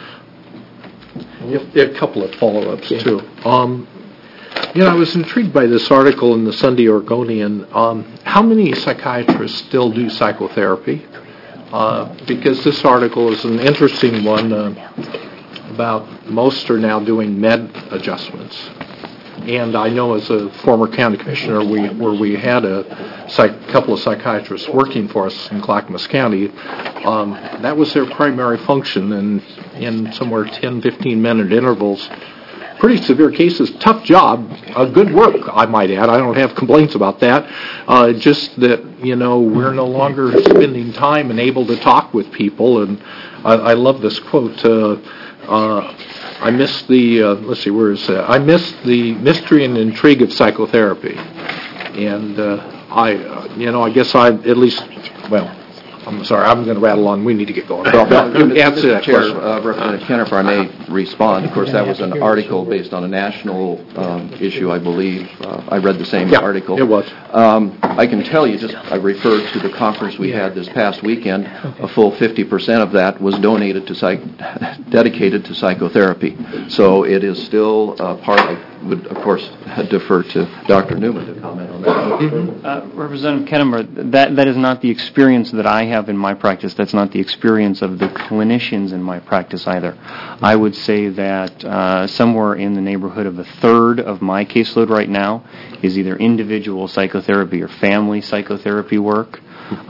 A couple of follow-ups, too. I was intrigued by this article in the Sunday Oregonian. How many psychiatrists still do psychotherapy? because this article is an interesting one about most are now doing med adjustments. And I know as a former county commissioner, where we had a couple of psychiatrists working for us in Clackamas County, that was their primary function, and in somewhere 10, 15-minute intervals. Pretty severe cases, tough job, good work, I might add. I don't have complaints about that. Just that, we're no longer spending time and able to talk with people. And I love this quote. I miss the, let's see, where is that? I miss the mystery and intrigue of psychotherapy. And I guess I at least, well, I'm sorry, I'm going to rattle on. We need to get going. Answer that question. Representative Kenner, if I may respond. Of course, that was an article based on a national issue, I believe. I read the same article. It was. I can tell you, I referred to the conference we had this past weekend. A full 50% of that was dedicated to psychotherapy. So it is still part of. Would, of course, defer to Dr. Newman to comment on that. Representative Kennemer, that is not the experience that I have in my practice. That's not the experience of the clinicians in my practice either. I would say that somewhere in the neighborhood of a third of my caseload right now is either individual psychotherapy or family psychotherapy work.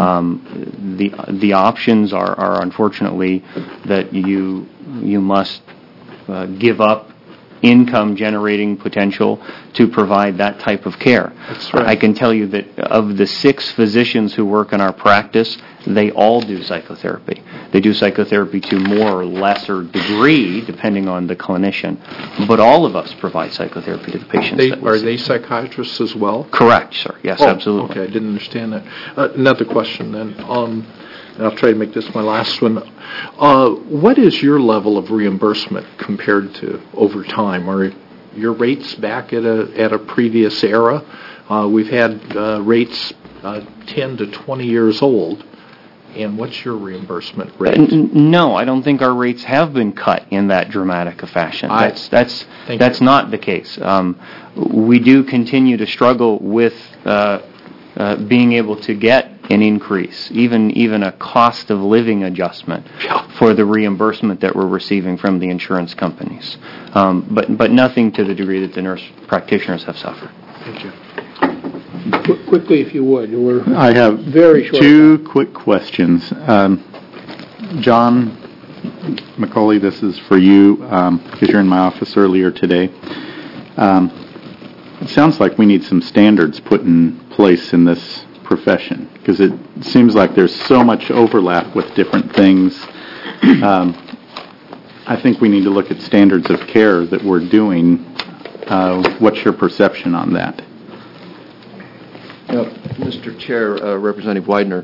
The options are unfortunately that you must give up income generating potential to provide that type of care. That's right. I can tell you that of the 6 physicians who work in our practice, they all do psychotherapy. They do psychotherapy to more or lesser degree, depending on the clinician. But all of us provide psychotherapy to the patients. Are they psychiatrists as well? Correct, sir. Yes, absolutely. Okay, I didn't understand that. Another question then. I'll try to make this my last one. What is your level of reimbursement compared to over time? Are your rates back at a previous era? We've had rates 10 to 20 years old. And what's your reimbursement rate? No, I don't think our rates have been cut in that dramatic a fashion. That's not the case. We do continue to struggle with being able to get an increase, even a cost of living adjustment for the reimbursement that we're receiving from the insurance companies. But nothing to the degree that the nurse practitioners have suffered. Thank you. Quickly, if you would. I have very short 2 quick questions. John McCauley, this is for you because you're in my office earlier today. It sounds like we need some standards put in place in this profession because it seems like there's so much overlap with different things. I think we need to look at standards of care that we're doing. What's your perception on that? Mr. Chair, Representative Widener,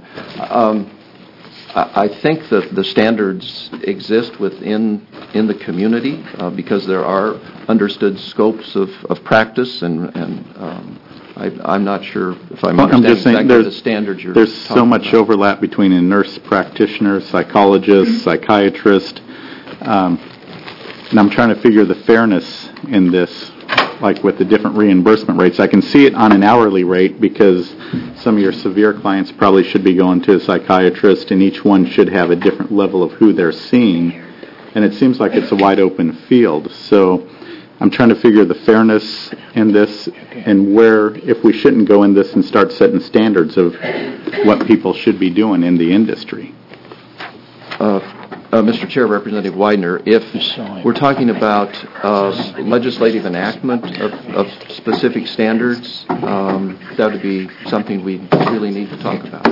I think that the standards exist within the community because there are understood scopes of practice, and I'm not sure if I'm understanding exactly the standards you're talking about. There's so much overlap between a nurse practitioner, psychologist, psychiatrist, and I'm trying to figure the fairness in this, like with the different reimbursement rates. I can see it on an hourly rate because some of your severe clients probably should be going to a psychiatrist, and each one should have a different level of who they're seeing. And it seems like it's a wide open field. So I'm trying to figure the fairness in this and where, if we shouldn't go in this and start setting standards of what people should be doing in the industry. Mr. Chair, Representative Widener, if we're talking about legislative enactment of specific standards, that would be something we really need to talk about.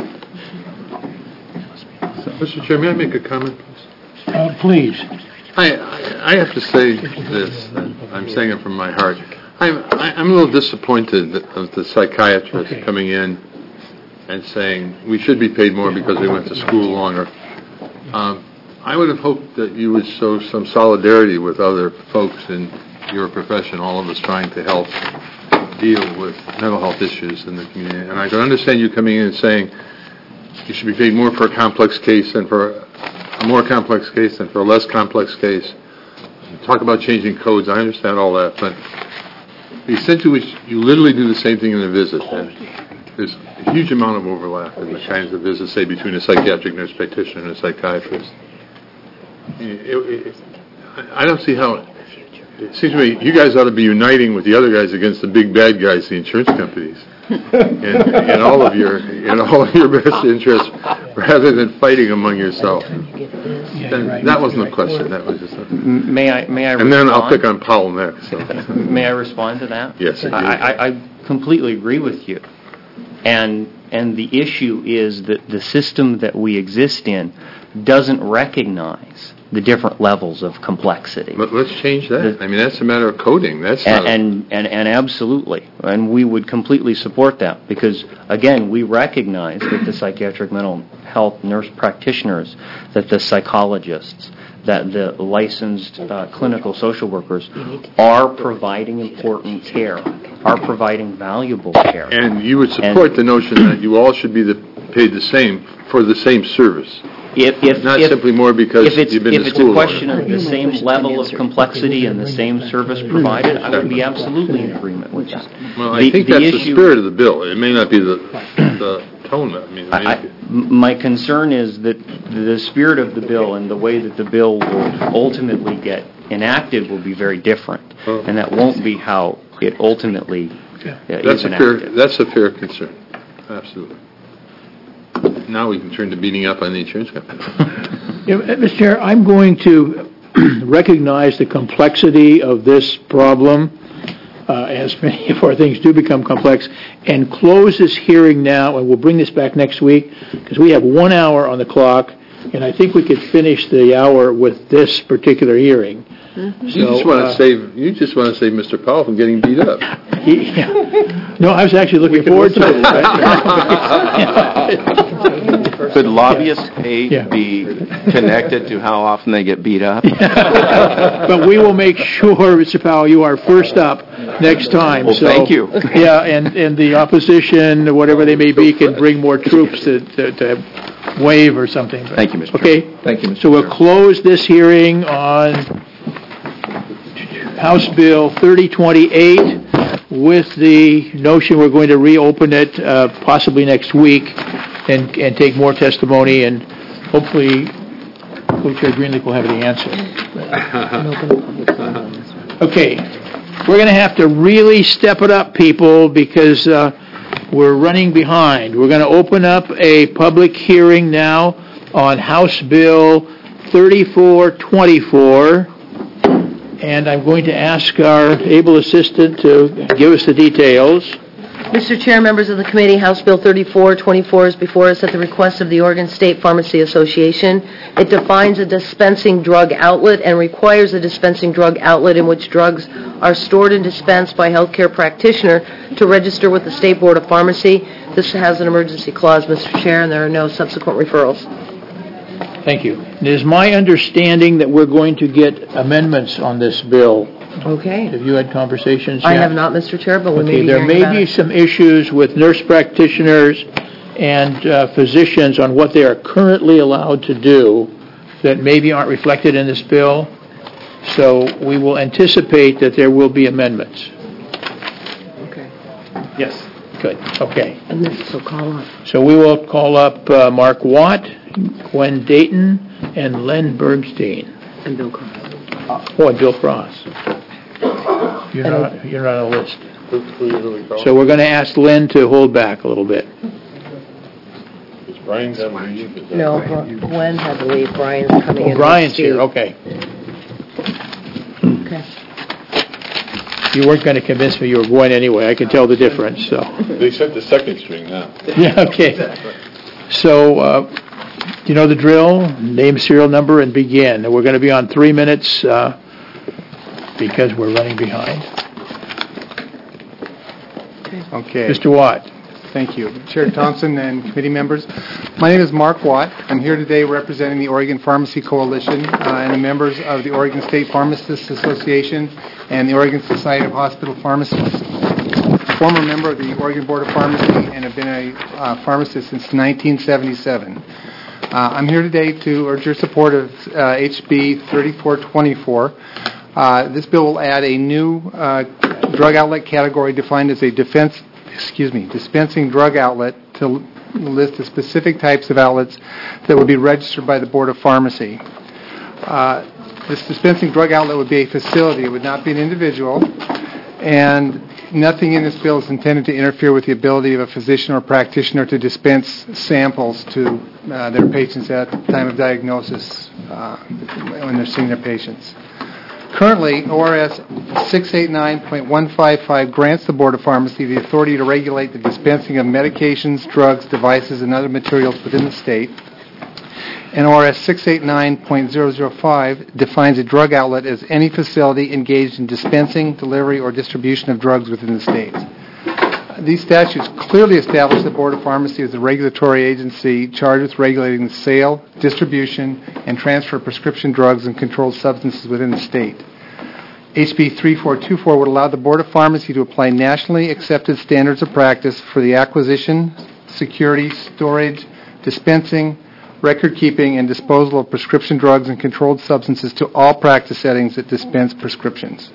Mr. Chair, may I make a comment, please? Please. I have to say this, and I'm saying it from my heart. I'm a little disappointed of the psychiatrist coming in and saying we should be paid more because we went to school longer. I would have hoped that you would show some solidarity with other folks in your profession, all of us trying to help deal with mental health issues in the community. And I can understand you coming in and saying you should be paid more for a complex case than for a more complex case than for a less complex case. Talk about changing codes. I understand all that, but the extent to which you literally do the same thing in a visit, and there's a huge amount of overlap in the kinds of visits, say, between a psychiatric nurse practitioner and a psychiatrist. I don't see how. It seems to me you guys ought to be uniting with the other guys against the big bad guys, the insurance companies, in all of your best interests, rather than fighting among yourself. That wasn't a question. That was just. May I? And then I'll pick on Powell next. So. May I respond to that? Yes. I completely agree with you, and the issue is that the system that we exist in doesn't recognize the different levels of complexity. But let's change that. I mean, that's a matter of coding. That's not and absolutely, and we would completely support that because, again, we recognize that the psychiatric mental health nurse practitioners, that the psychologists, that the licensed clinical social workers are providing important care, are providing valuable care. And you would support the notion that you all should be paid the same for the same service. Not simply more because you've been to school. If it's a question of the same level of complexity and the same service provided, I would be absolutely in agreement with that. Well, I think that's the spirit of the bill. It may not be the tone. My concern is that the spirit of the bill and the way that the bill will ultimately get enacted will be very different, and that won't be how it ultimately is enacted. That's a fair concern. Absolutely. Now we can turn to beating up on the insurance company. Mr. Chair, I'm going to recognize the complexity of this problem, as many of our things do become complex, and close this hearing now, and we'll bring this back next week, because we have 1 hour on the clock, and I think we could finish the hour with this particular hearing. You just want to save Mr. Powell from getting beat up. No, I was actually looking forward to it. Could lobbyists' pay be connected to how often they get beat up? But we will make sure, Mr. Powell, you are first up next time. Well, thank you. Yeah, and the opposition, whatever they may be, can bring more troops to wave or something. Thank you, Mr. Okay. Chair. Thank you, Mr. So we'll close this hearing on House Bill 3028 with the notion we're going to reopen it possibly next week and take more testimony, and hopefully Co-Chair Greenleaf will have the answer. Okay, we're going to have to really step it up, people, because we're running behind. We're going to open up a public hearing now on House Bill 3424. And I'm going to ask our able assistant to give us the details. Mr. Chair, members of the committee, House Bill 3424 is before us at the request of the Oregon State Pharmacy Association. It defines a dispensing drug outlet and requires a dispensing drug outlet in which drugs are stored and dispensed by a healthcare practitioner to register with the State Board of Pharmacy. This has an emergency clause, Mr. Chair, and there are no subsequent referrals. Thank you. It is my understanding that we're going to get amendments on this bill. Okay. Have you had conversations yet? I have not, Mr. Chair, but we may be there hearing may about be it. some issues with nurse practitioners and physicians on what they are currently allowed to do that maybe aren't reflected in this bill. So we will anticipate that there will be amendments. Okay. Yes. Good. Okay. And this will call up. So we will call up Mark Watt, Gwen Dayton, and Len Bergstein. And Bill Cross. And Bill Cross. You're not on a list. So we're going to ask Len to hold back a little bit. Is Brian going to leave? No, Gwen had to leave. Brian's coming in. Brian's here. Okay. Okay. You weren't going to convince me you were going anyway. I can tell the difference. So. They set the second string now. Yeah. Okay. So. You know the drill, name, serial number, and begin. We're going to be on 3 minutes because we're running behind. Okay. Mr. Watt. Thank you. Chair Thompson and committee members. My name is Mark Watt. I'm here today representing the Oregon Pharmacy Coalition and the members of the Oregon State Pharmacists Association and the Oregon Society of Hospital Pharmacists. Former member of the Oregon Board of Pharmacy and have been a pharmacist since 1977. I'm here today to urge your support of HB 3424. This bill will add a new drug outlet category defined as a dispensing drug outlet to list the specific types of outlets that would be registered by the Board of Pharmacy. This dispensing drug outlet would be a facility. It would not be an individual, and nothing in this bill is intended to interfere with the ability of a physician or practitioner to dispense samples to their patients at the time of diagnosis when they're seeing their patients. Currently, ORS 689.155 grants the Board of Pharmacy the authority to regulate the dispensing of medications, drugs, devices, and other materials within the state. And ORS 689.005 defines a drug outlet as any facility engaged in dispensing, delivery, or distribution of drugs within the state. These statutes clearly establish the Board of Pharmacy as a regulatory agency charged with regulating the sale, distribution, and transfer of prescription drugs and controlled substances within the state. HB 3424 would allow the Board of Pharmacy to apply nationally accepted standards of practice for the acquisition, security, storage, dispensing, record-keeping, and disposal of prescription drugs and controlled substances to all practice settings that dispense prescriptions.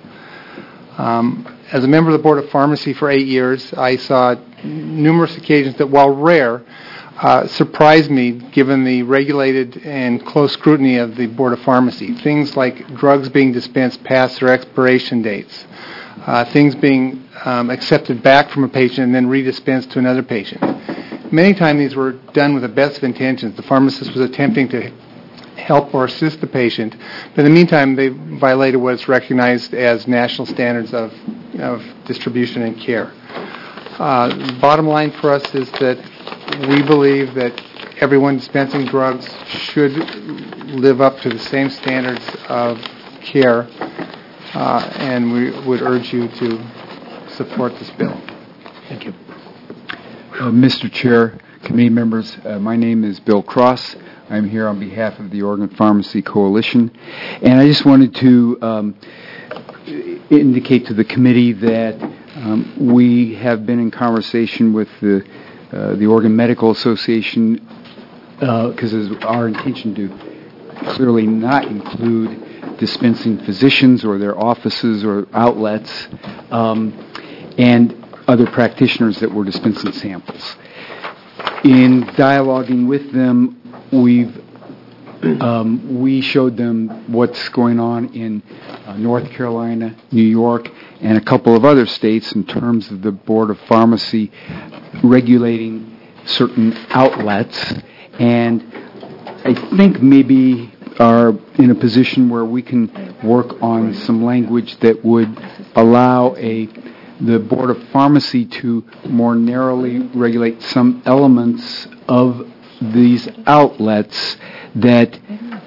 As a member of the Board of Pharmacy for 8 years, I saw numerous occasions that, while rare, surprised me given the regulated and close scrutiny of the Board of Pharmacy. Things like drugs being dispensed past their expiration dates, things being accepted back from a patient and then redispensed to another patient. Many times these were done with the best of intentions. The pharmacist was attempting to help or assist the patient, but in the meantime they violated what is recognized as national standards of distribution and care. Bottom line for us is that we believe that everyone dispensing drugs should live up to the same standards of care, and we would urge you to support this bill. Thank you. Mr. Chair, committee members, my name is Bill Cross. I'm here on behalf of the Oregon Pharmacy Coalition, and I just wanted to indicate to the committee that we have been in conversation with the Oregon Medical Association because it's our intention to clearly not include dispensing physicians or their offices or outlets and other practitioners that were dispensing samples. In dialoguing with them, we showed them what's going on in North Carolina, New York, and a couple of other states in terms of the Board of Pharmacy regulating certain outlets, and I think maybe are in a position where we can work on some language that would allow the Board of Pharmacy to more narrowly regulate some elements of these outlets that,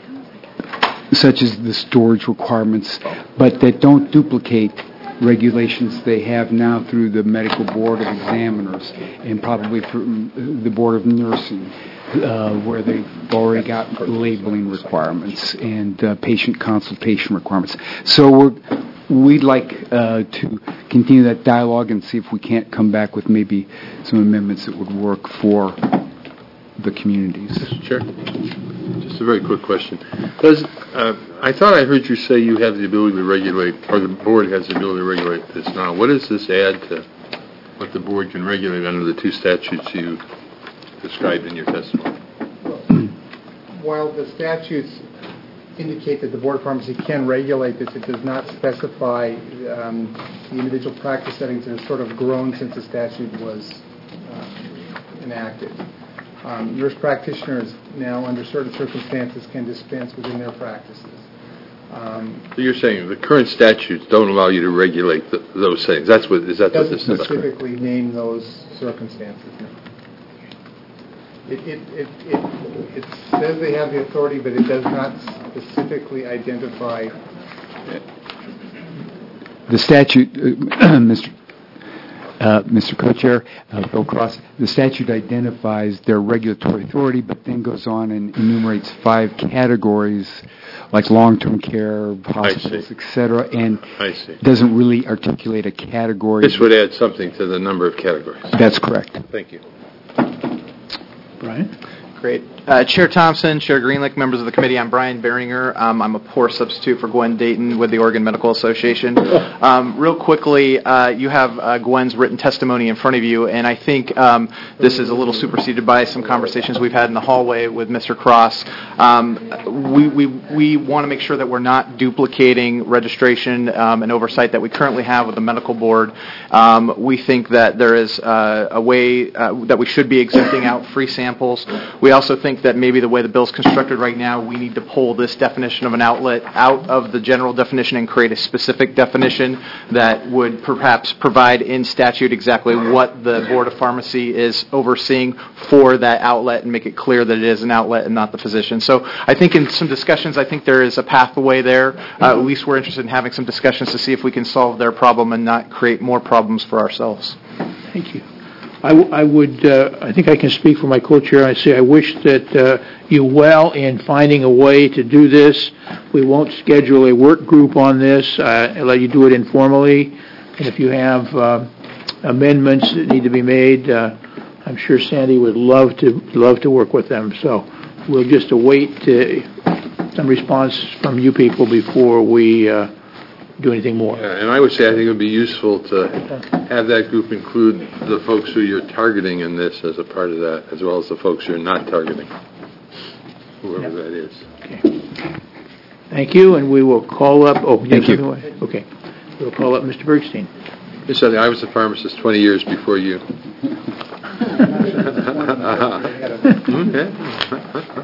such as the storage requirements, but that don't duplicate regulations they have now through the Medical Board of Examiners and probably through the Board of Nursing, where they've already got labeling requirements and patient consultation requirements. So we'd like to continue that dialogue and see if we can't come back with maybe some amendments that would work for the communities. Mr. Chair, just a very quick question. I thought I heard you say you have the ability to regulate, or the board has the ability to regulate this now. What does this add to what the board can regulate under the two statutes you described in your testimony? While the statutes indicate that the Board of Pharmacy can regulate this, it does not specify the individual practice settings that have sort of grown since the statute was enacted. Nurse practitioners now, under certain circumstances, can dispense within their practices. So you're saying the current statutes don't allow you to regulate those things. Is that what this is about? It doesn't specifically name those circumstances, no. It says they have the authority, but it does not specifically identify. The statute, Mr. Co-Chair, Bill Cross, the statute identifies their regulatory authority, but then goes on and enumerates 5 categories, like long-term care, hospitals, etc., and doesn't really articulate a category. This would add something to the number of categories. That's correct. Thank you. Brian? Great. Chair Thompson, Chair Greenlick, members of the committee, I'm Brian Beringer. I'm a poor substitute for Gwen Dayton with the Oregon Medical Association. Real quickly, you have Gwen's written testimony in front of you, and I think this is a little superseded by some conversations we've had in the hallway with Mr. Cross. We want to make sure that we're not duplicating registration and oversight that we currently have with the medical board. We think that there is a way that we should be exempting out free samples. We also think that maybe the way the bill's constructed right now, we need to pull this definition of an outlet out of the general definition and create a specific definition that would perhaps provide in statute exactly what the Board of Pharmacy is overseeing for that outlet and make it clear that it is an outlet and not the physician. So I think in some discussions, I think there is a pathway there. At least we're interested in having some discussions to see if we can solve their problem and not create more problems for ourselves. Thank you. I think I can speak for my co-chair. I say I wish that you well in finding a way to do this. We won't schedule a work group on this. I'll let you do it informally. And if you have amendments that need to be made, I'm sure Sandy would love to work with them. So we'll just await some response from you people before we do anything more. Yeah, and I would say I think it would be useful to have that group include the folks who you're targeting in this as a part of that, as well as the folks you're not targeting, whoever that is. Okay. Thank you, and we will call up. Oh, thank you. Okay, we'll call up Mr. Bergstein. Yes, I was a pharmacist 20 years before you. Okay.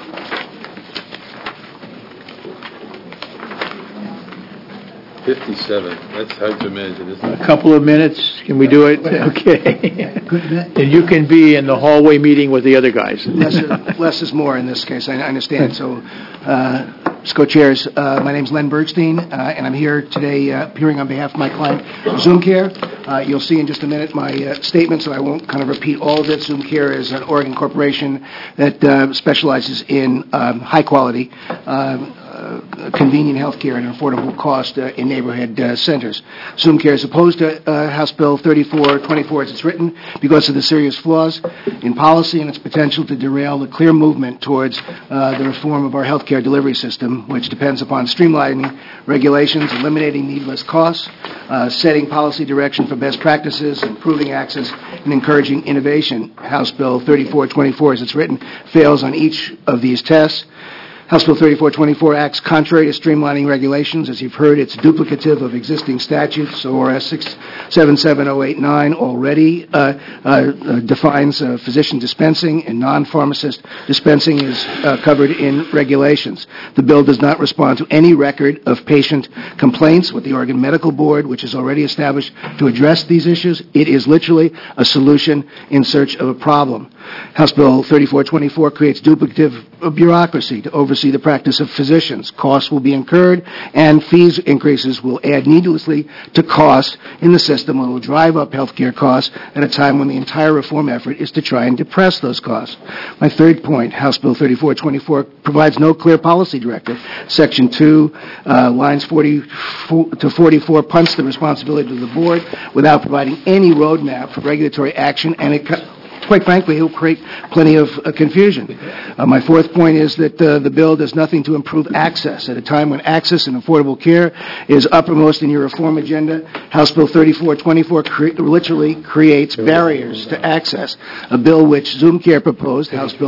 57. That's hard to imagine, isn't it? A couple of minutes. Can we do it? Okay. And you can be in the hallway meeting with the other guys. Less is more in this case. I understand. So, co-chairs, my name is Len Bergstein, and I'm here today appearing on behalf of my client, ZoomCare. You'll see in just a minute my statement, so I won't kind of repeat all of it. ZoomCare is an Oregon corporation that specializes in high-quality convenient health care at an affordable cost in neighborhood centers. ZoomCare is opposed to House Bill 3424 as it's written because of the serious flaws in policy and its potential to derail the clear movement towards the reform of our health care delivery system, which depends upon streamlining regulations, eliminating needless costs, setting policy direction for best practices, improving access, and encouraging innovation. House Bill 3424 as it's written fails on each of these tests. House Bill 3424 acts contrary to streamlining regulations. As you've heard, it's duplicative of existing statutes. ORS 677089 already defines physician dispensing, and non-pharmacist dispensing is covered in regulations. The bill does not respond to any record of patient complaints with the Oregon Medical Board, which is already established to address these issues. It is literally a solution in search of a problem. House Bill 3424 creates duplicative bureaucracy to oversee the practice of physicians. Costs will be incurred, and fees increases will add needlessly to costs in the system and will drive up healthcare costs at a time when the entire reform effort is to try and depress those costs. My third point, House Bill 3424 provides no clear policy directive. Section 2, lines 40 to 44 punts the responsibility to the board without providing any roadmap for regulatory action, and quite frankly, it will create plenty of confusion. My fourth point is that the bill does nothing to improve access. At a time when access and affordable care is uppermost in your reform agenda, House Bill 3424 literally creates barriers to access. A bill which ZoomCare proposed, House Bill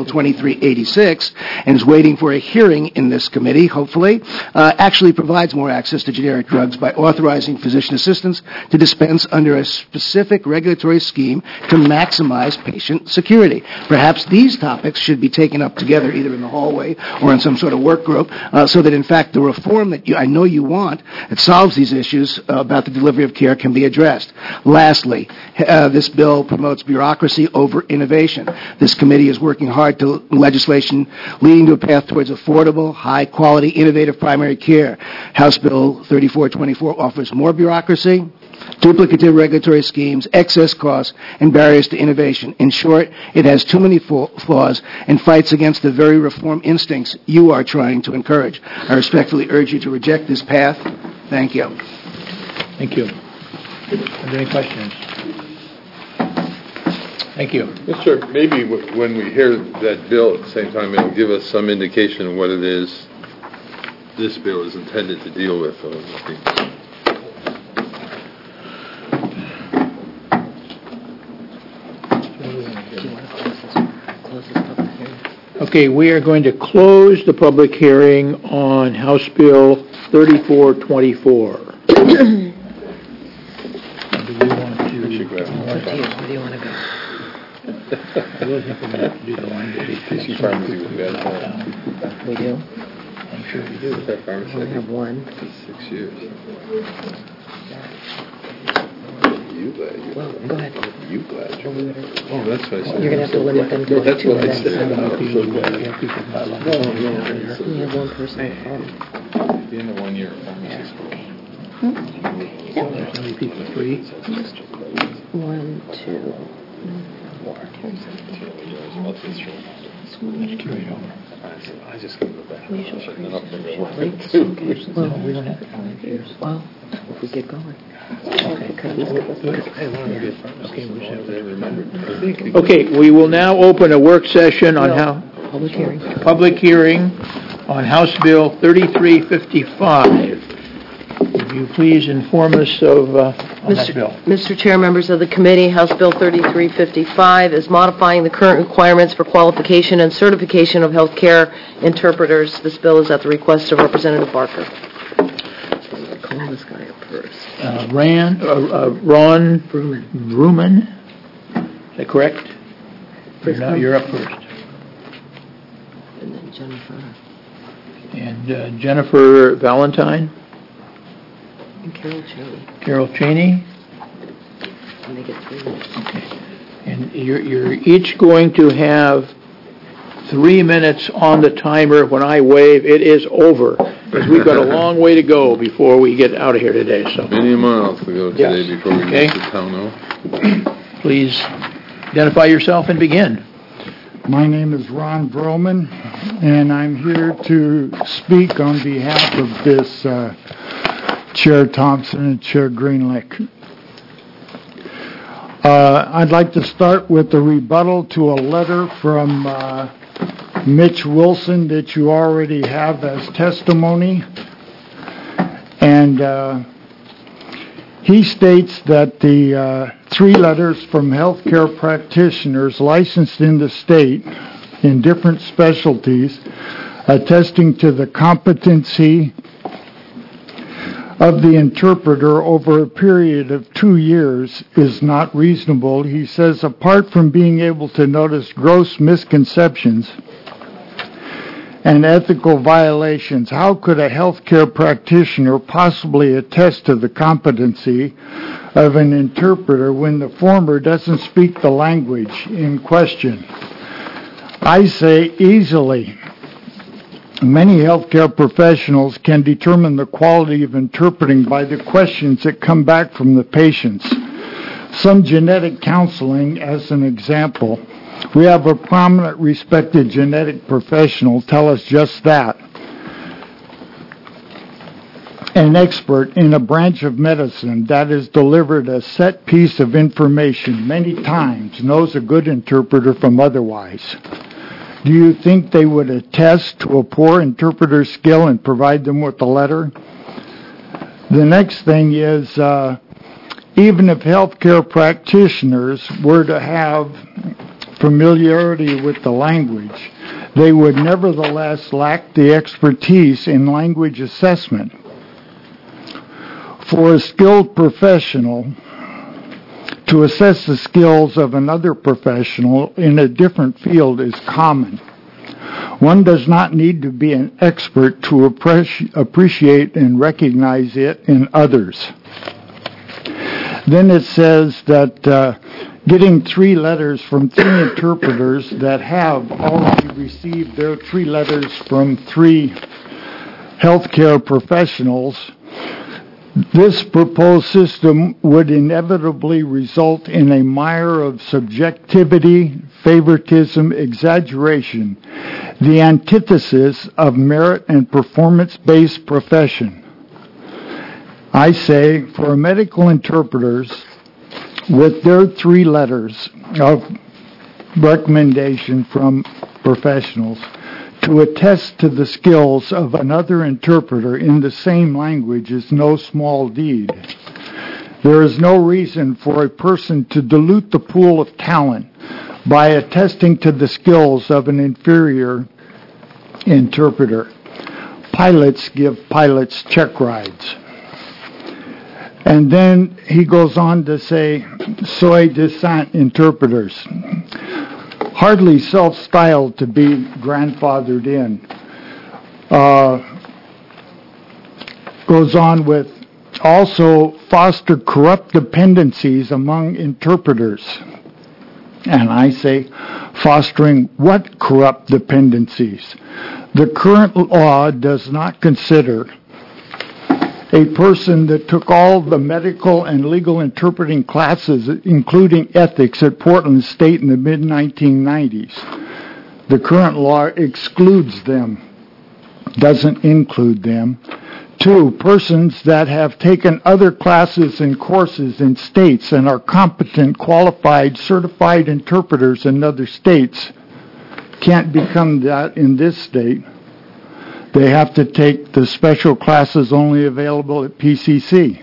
2386, and is waiting for a hearing in this committee, hopefully, actually provides more access to generic drugs by authorizing physician assistants to dispense under a specific regulatory scheme to maximize patient security. Perhaps these topics should be taken up together either in the hallway or in some sort of work group so that, in fact, the reform that I know you want that solves these issues about the delivery of care can be addressed. Lastly, this bill promotes bureaucracy over innovation. This committee is working hard to legislation leading to a path towards affordable, high-quality, innovative primary care. House Bill 3424 offers more bureaucracy, duplicative regulatory schemes, excess costs, and barriers to innovation. In short, it has too many flaws and fights against the very reform instincts you are trying to encourage. I respectfully urge you to reject this path. Thank you. Thank you. Are there any questions? Thank you. Mr. Maybe when we hear that bill at the same time, it'll give us some indication of what it is this bill is intended to deal with. Okay, we are going to close the public hearing on House Bill 3424. Where do you want to go? We do? I'm sure we do. We have one. 6 years. Well, go ahead. You glad? Oh, that's what I said. You're going to have to limit them to No, that's 2 what I minutes. said. I'm so glad. We have one person. The end of 1 year. There's how many people? 3? 1, 2, 4. I just gotta go back. Well, we don't have 5 years. Well, if we get going. Okay, we will now open a work session on public hearing on House Bill 3355. Would you please inform us of that bill? Mr. Chair, members of the committee, House Bill 3355 is modifying the current requirements for qualification and certification of healthcare interpreters. This bill is at the request of Representative Barker. Call this guy up first. Ron Bruman. Is that correct? You're up first. And then Jennifer. And Jennifer Valentine. And Carol Cheney. Carol Cheney. And they get 3 minutes. Okay. And you're each going to have 3 minutes on the timer. When I wave, it is over. Because we've got a long way to go before we get out of here today. So Many miles to go today before we get to town hall. Please identify yourself and begin. My name is Ron Broman, and I'm here to speak on behalf of this Chair Thompson and Chair Greenlick. I'd like to start with a rebuttal to a letter from Mitch Wilson that you already have as testimony. And he states that the 3 letters from healthcare practitioners licensed in the state in different specialties attesting to the competency of the interpreter over a period of 2 years is not reasonable. He says, apart from being able to notice gross misconceptions and ethical violations, how could a healthcare practitioner possibly attest to the competency of an interpreter when the former doesn't speak the language in question? I say easily. Many healthcare professionals can determine the quality of interpreting by the questions that come back from the patients. Some genetic counseling, as an example, we have a prominent, respected genetic professional tell us just that. An expert in a branch of medicine that has delivered a set piece of information many times knows a good interpreter from otherwise. Do you think they would attest to a poor interpreter's skill and provide them with a letter? The next thing is, even if healthcare practitioners were to have familiarity with the language, they would nevertheless lack the expertise in language assessment. For a skilled professional to assess the skills of another professional in a different field is common. One does not need to be an expert to appreciate and recognize it in others. Then it says that getting 3 letters from 3 interpreters that have already received their 3 letters from 3 healthcare professionals, this proposed system would inevitably result in a mire of subjectivity, favoritism, exaggeration, the antithesis of merit and performance-based profession. I say, for medical interpreters, with their 3 letters recommendation from professionals to attest to the skills of another interpreter in the same language is no small deed. There is no reason for a person to dilute the pool of talent by attesting to the skills of an inferior interpreter. Pilots give pilots check rides. And then he goes on to say, soi disant interpreters, hardly self-styled to be grandfathered in. Goes on with also foster corrupt dependencies among interpreters. And I say, fostering what corrupt dependencies? The current law does not consider a person that took all the medical and legal interpreting classes, including ethics, at Portland State in the mid-1990s. The current law excludes them, doesn't include them. 2, persons that have taken other classes and courses in states and are competent, qualified, certified interpreters in other states can't become that in this state. They have to take the special classes only available at PCC.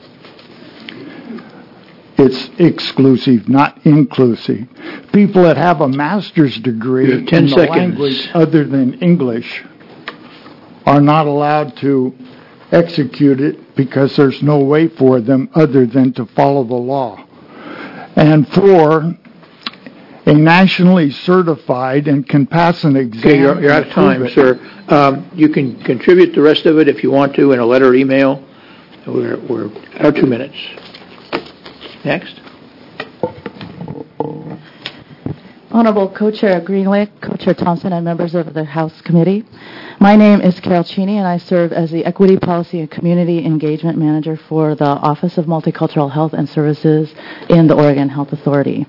It's exclusive, not inclusive. People that have a master's degree in the language other than English are not allowed to execute it because there's no way for them other than to follow the law. And 4, a nationally certified and can pass an exam. Okay, you're out of time, sir. You can contribute the rest of it if you want to in a letter or email. We're out 2 minutes. Next. Honorable Co-Chair Greenlick, Co-Chair Thompson, and members of the House Committee. My name is Carol Cheney, and I serve as the Equity Policy and Community Engagement Manager for the Office of Multicultural Health and Services in the Oregon Health Authority.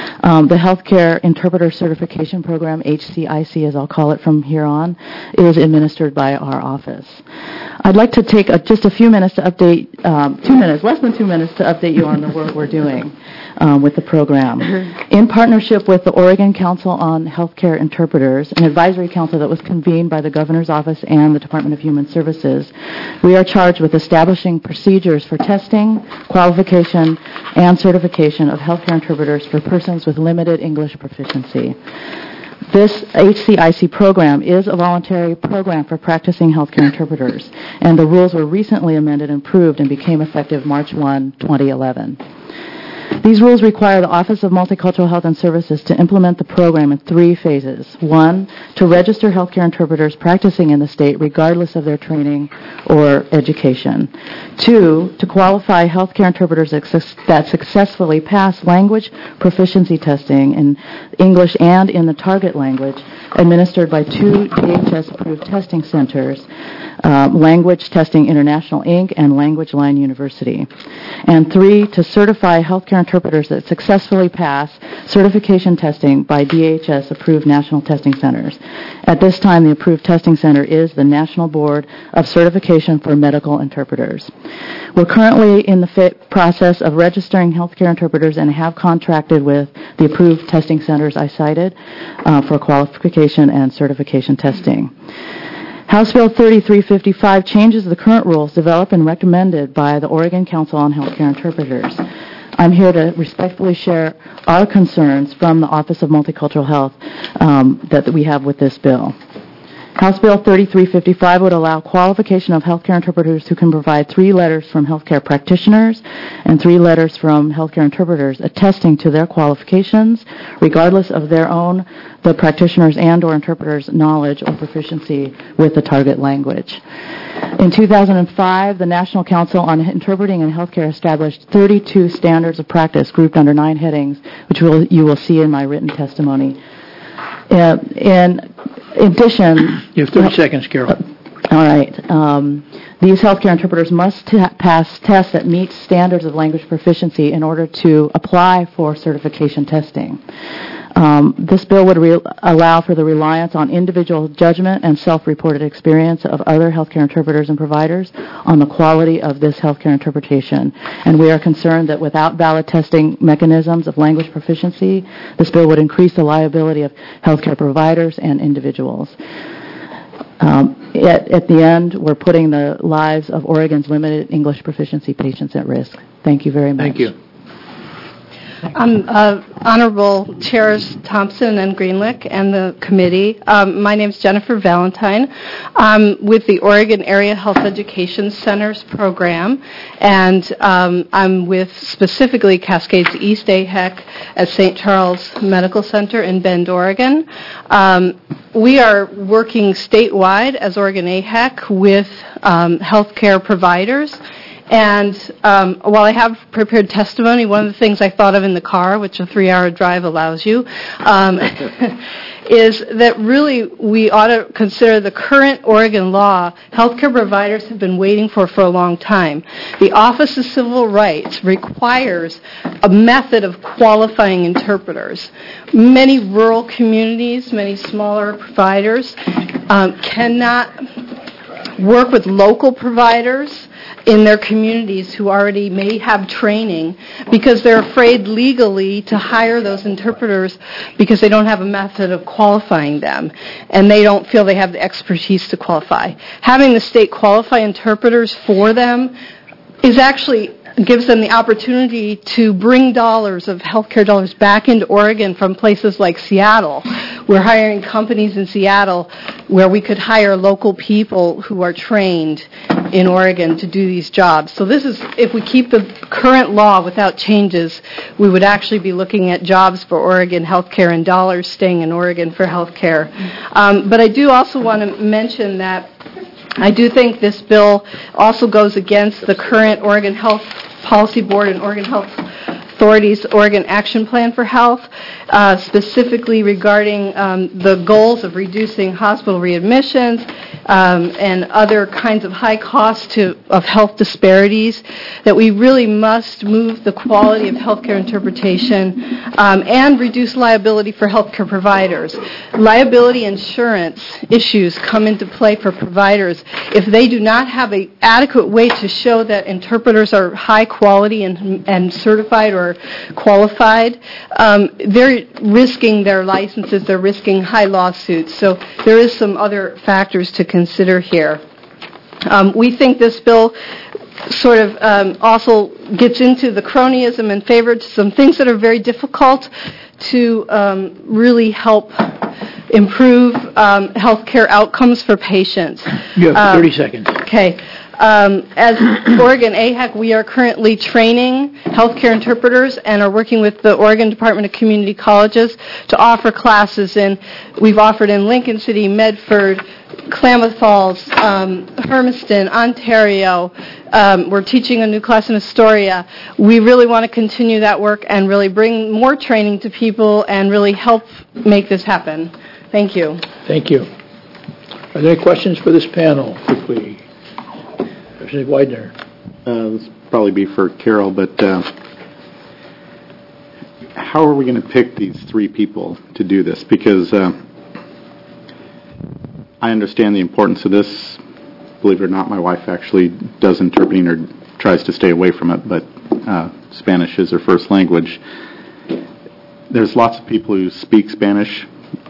The Healthcare Interpreter Certification Program, HCIC as I'll call it from here on, is administered by our office. I'd like to take just a few minutes to update, 2 minutes, less than 2 minutes to update you on the work we're doing with the program. In partnership with the Oregon Council on Healthcare Interpreters, an advisory council that was convened by the Governor's Office and the Department of Human Services, we are charged with establishing procedures for testing, qualification, and certification of healthcare interpreters for persons with limited English proficiency. This HCIC program is a voluntary program for practicing healthcare interpreters, and the rules were recently amended and approved and became effective March 1, 2011. These rules require the Office of Multicultural Health and Services to implement the program in 3 phases. 1, to register healthcare interpreters practicing in the state regardless of their training or education. 2, to qualify healthcare interpreters that successfully pass language proficiency testing in English and in the target language administered by 2 DHS-approved testing centers, Language Testing International, Inc., and Language Line University. And 3, to certify healthcare interpreters that successfully pass certification testing by DHS-approved national testing centers. At this time, the approved testing center is the National Board of Certification for Medical Interpreters. We're currently in the process of registering healthcare interpreters and have contracted with the approved testing centers I cited for qualification and certification testing. House Bill 3355 changes the current rules developed and recommended by the Oregon Council on Healthcare Interpreters. I'm here to respectfully share our concerns from the Office of Multicultural Health that we have with this bill. House Bill 3355 would allow qualification of healthcare interpreters who can provide 3 letters from healthcare practitioners and 3 letters from healthcare interpreters attesting to their qualifications, regardless of the practitioner's and or interpreter's knowledge or proficiency with the target language. In 2005, the National Council on Interpreting in Healthcare established 32 standards of practice grouped under 9 headings, which you will see in my written testimony. In addition... You have 30 seconds, Carol. All right. These healthcare interpreters must pass tests that meet standards of language proficiency in order to apply for certification testing. This bill would allow for the reliance on individual judgment and self-reported experience of other healthcare interpreters and providers on the quality of this healthcare interpretation. And we are concerned that without valid testing mechanisms of language proficiency, this bill would increase the liability of healthcare providers and individuals. At the end, we're putting the lives of Oregon's limited English proficiency patients at risk. Thank you very much. Thank you. Honorable Chairs Thompson and Greenlick and the committee. My name is Jennifer Valentine. I'm with the Oregon Area Health Education Centers program, and I'm with specifically Cascades East AHEC at St. Charles Medical Center in Bend, Oregon. We are working statewide as Oregon AHEC with healthcare providers. And while I have prepared testimony, one of the things I thought of in the car, which a 3-hour drive allows you, is that really we ought to consider the current Oregon law healthcare providers have been waiting for a long time. The Office of Civil Rights requires a method of qualifying interpreters. Many rural communities, many smaller providers cannot work with local providers in their communities who already may have training because they're afraid legally to hire those interpreters because they don't have a method of qualifying them and they don't feel they have the expertise to qualify. Having the state qualify interpreters for them is actually gives them the opportunity to bring dollars of healthcare dollars back into Oregon from places like Seattle. We're hiring companies in Seattle where we could hire local people who are trained in Oregon to do these jobs. So this is, if we keep the current law without changes, we would actually be looking at jobs for Oregon healthcare and dollars staying in Oregon for healthcare. But I do also want to mention that I do think this bill also goes against the current Oregon Health Policy Board and Oregon Health Authority's Oregon Action Plan for Health, specifically regarding the goals of reducing hospital readmissions and other kinds of high costs of health disparities, that we really must move the quality of healthcare interpretation and reduce liability for healthcare providers. Liability insurance issues come into play for providers if they do not have an adequate way to show that interpreters are high quality and certified or qualified. They're risking their licenses, they're risking high lawsuits. So there is some other factors to consider here. We think this bill sort of also gets into the cronyism and favor some things that are very difficult to really help improve healthcare outcomes for patients. You have 30 seconds. Okay. As Oregon AHEC, we are currently training healthcare interpreters and are working with the Oregon Department of Community Colleges to offer classes we've offered in Lincoln City, Medford, Klamath Falls, Hermiston, Ontario. We're teaching a new class in Astoria. We really want to continue that work and really bring more training to people and really help make this happen. Thank you. Thank you. Are there any questions for this panel, quickly? Representative Widener. This will probably be for Carol, but how are we going to pick these 3 people to do this? Because I understand the importance of this. Believe it or not, my wife actually does interpreting or tries to stay away from it, but Spanish is her first language. There's lots of people who speak Spanish,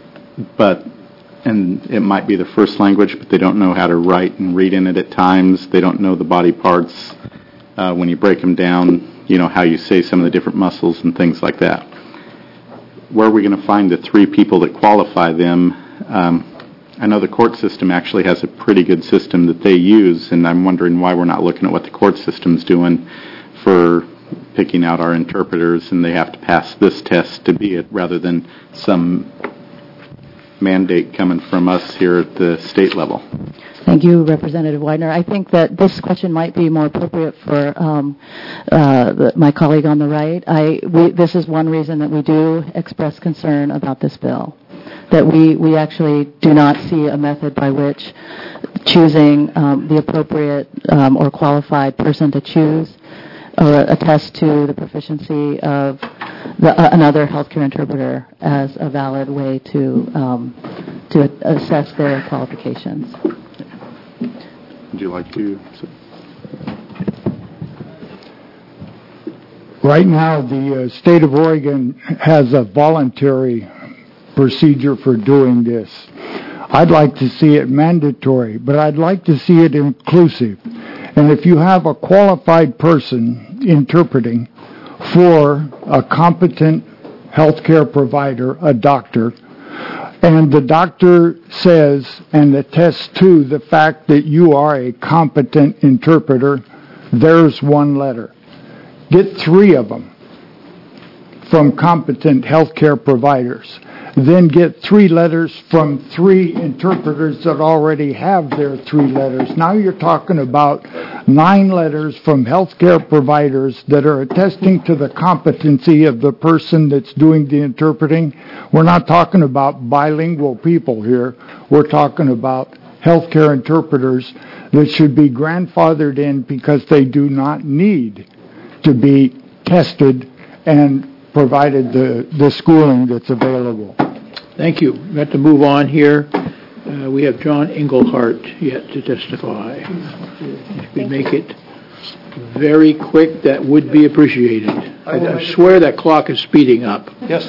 and it might be the first language, but they don't know how to write and read in it at times. They don't know the body parts. When you break them down, how you say some of the different muscles and things like that. Where are we going to find the 3 people that qualify them? I know the court system actually has a pretty good system that they use, and I'm wondering why we're not looking at what the court system's doing for picking out our interpreters, and they have to pass this test to be it, rather than some mandate coming from us here at the state level. Thank you, Representative Widener. I think that this question might be more appropriate for my colleague on the right. This is one reason that we do express concern about this bill, that we actually do not see a method by which choosing the appropriate or qualified person to choose or attest to the proficiency of another healthcare interpreter as a valid way to assess their qualifications. Would you like to? Right now, the state of Oregon has a voluntary procedure for doing this. I'd like to see it mandatory, but I'd like to see it inclusive. And if you have a qualified person interpreting for a competent healthcare provider, a doctor, and the doctor says and attests to the fact that you are a competent interpreter, there's one letter. Get 3 of them from competent healthcare providers. Then get 3 letters from 3 interpreters that already have their 3 letters. Now you're talking about 9 letters from healthcare providers that are attesting to the competency of the person that's doing the interpreting. We're not talking about bilingual people here. We're talking about healthcare interpreters that should be grandfathered in because they do not need to be tested and provided the schooling that's available. Thank you. We've got to move on here. We have John Englehart yet to testify. If we make it very quick, that would be appreciated. I swear that clock is speeding up. Yes.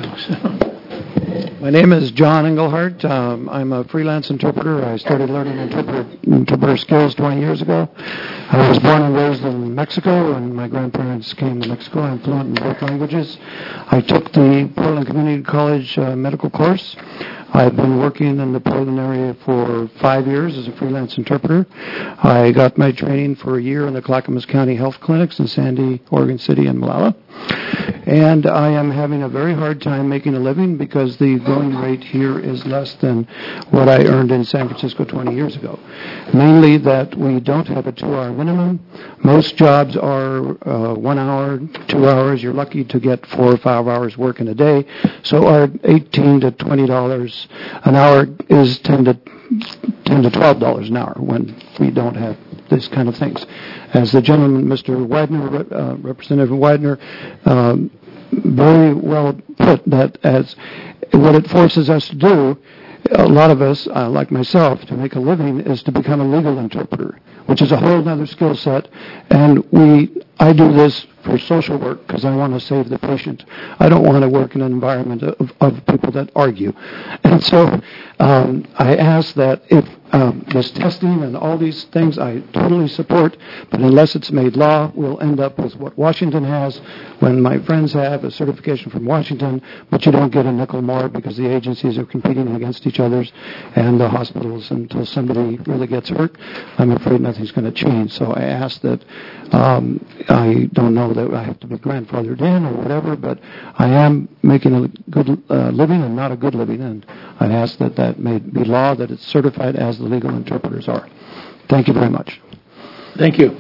My name is John Englehart. I'm a freelance interpreter. I started learning interpreter skills 20 years ago. I was born and raised in Mexico, and my grandparents came to Mexico. I'm fluent in both languages. I took the Portland Community College medical course. I've been working in the Portland area for 5 years as a freelance interpreter. I got my training for a year in the Clackamas County Health Clinics in Sandy, Oregon City, and Malala. And I am having a very hard time making a living because the going rate here is less than what I earned in San Francisco 20 years ago. Mainly that we don't have a 2-hour minimum. Most jobs are 1 hour, 2 hours. You're lucky to get 4 or 5 hours work in a day. So our $18 to $20 an hour is $10 to $12 an hour when we don't have this kind of things. As the gentleman, Mr. Widener, Representative Widener, very well put, that as what it forces us to do, a lot of us, like myself, to make a living is to become a legal interpreter, which is a whole other skill set. And I do this for social work because I want to save the patient. I don't want to work in an environment of people that argue. And so I ask that if this testing and all these things I totally support, but unless it's made law, we'll end up with what Washington has when my friends have a certification from Washington, but you don't get a nickel more because the agencies are competing against each other and the hospitals until somebody really gets hurt. I'm afraid nothing's going to change. So I ask that I don't know that I have to be grandfathered in or whatever, but I am making a good living and not a good living, and I ask that may be law, that it's certified as the legal interpreters are. Thank you very much. Thank you.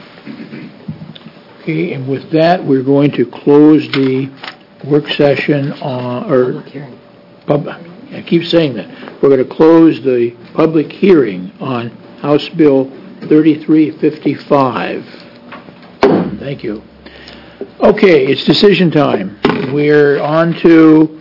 Okay, and with that, we're going to close the work session I keep saying that. We're going to close the public hearing on House Bill 3355. Thank you. Okay, it's decision time. We're on to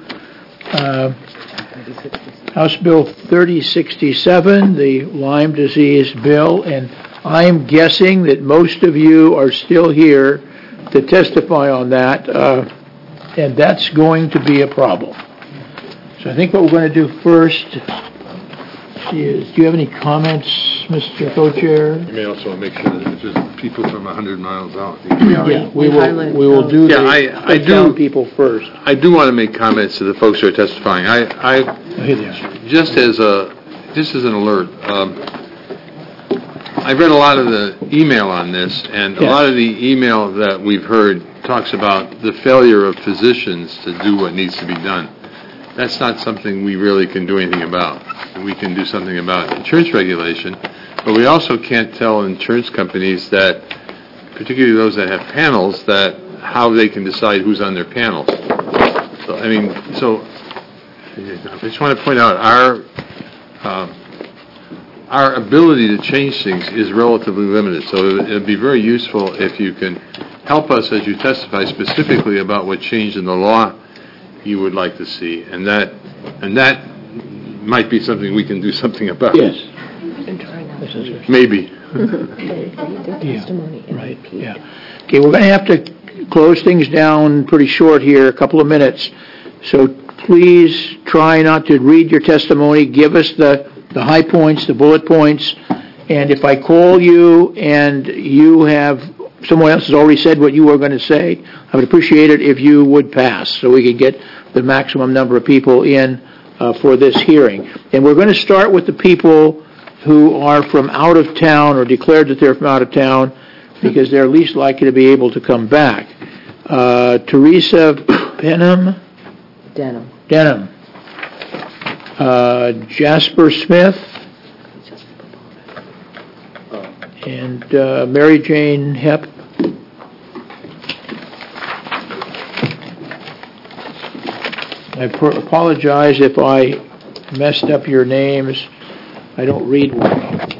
House Bill 3067, the Lyme disease bill, and I'm guessing that most of you are still here to testify on that, and that's going to be a problem. So I think what we're going to do first is, do you have any comments, Mr. Co-Chair? You may also make sure that it's just people from 100 miles out. Yeah, we will do I do people first. I do want to make comments to the folks who are testifying. Just as an alert, I've read a lot of the email on this, and a lot of the email that we've heard talks about the failure of physicians to do what needs to be done. That's not something we really can do anything about. We can do something about insurance regulation, but we also can't tell insurance companies that, particularly those that have panels, that how they can decide who's on their panels. So I just want to point out our ability to change things is relatively limited. So it would be very useful if you can help us as you testify specifically about what change in the law you would like to see, and that might be something we can do something about. Yes. Maybe. Right, yeah. Okay, we're going to have to close things down pretty short here, a couple of minutes. So please try not to read your testimony. Give us the high points, the bullet points. And if I call you and someone else has already said what you were going to say, I would appreciate it if you would pass so we could get the maximum number of people in for this hearing. And we're going to start with the people who are from out of town or declared that they're from out of town because they're least likely to be able to come back. Teresa Denham. Jasper Smith. And Mary Jane Hepp. I apologize if I messed up your names. I don't read well.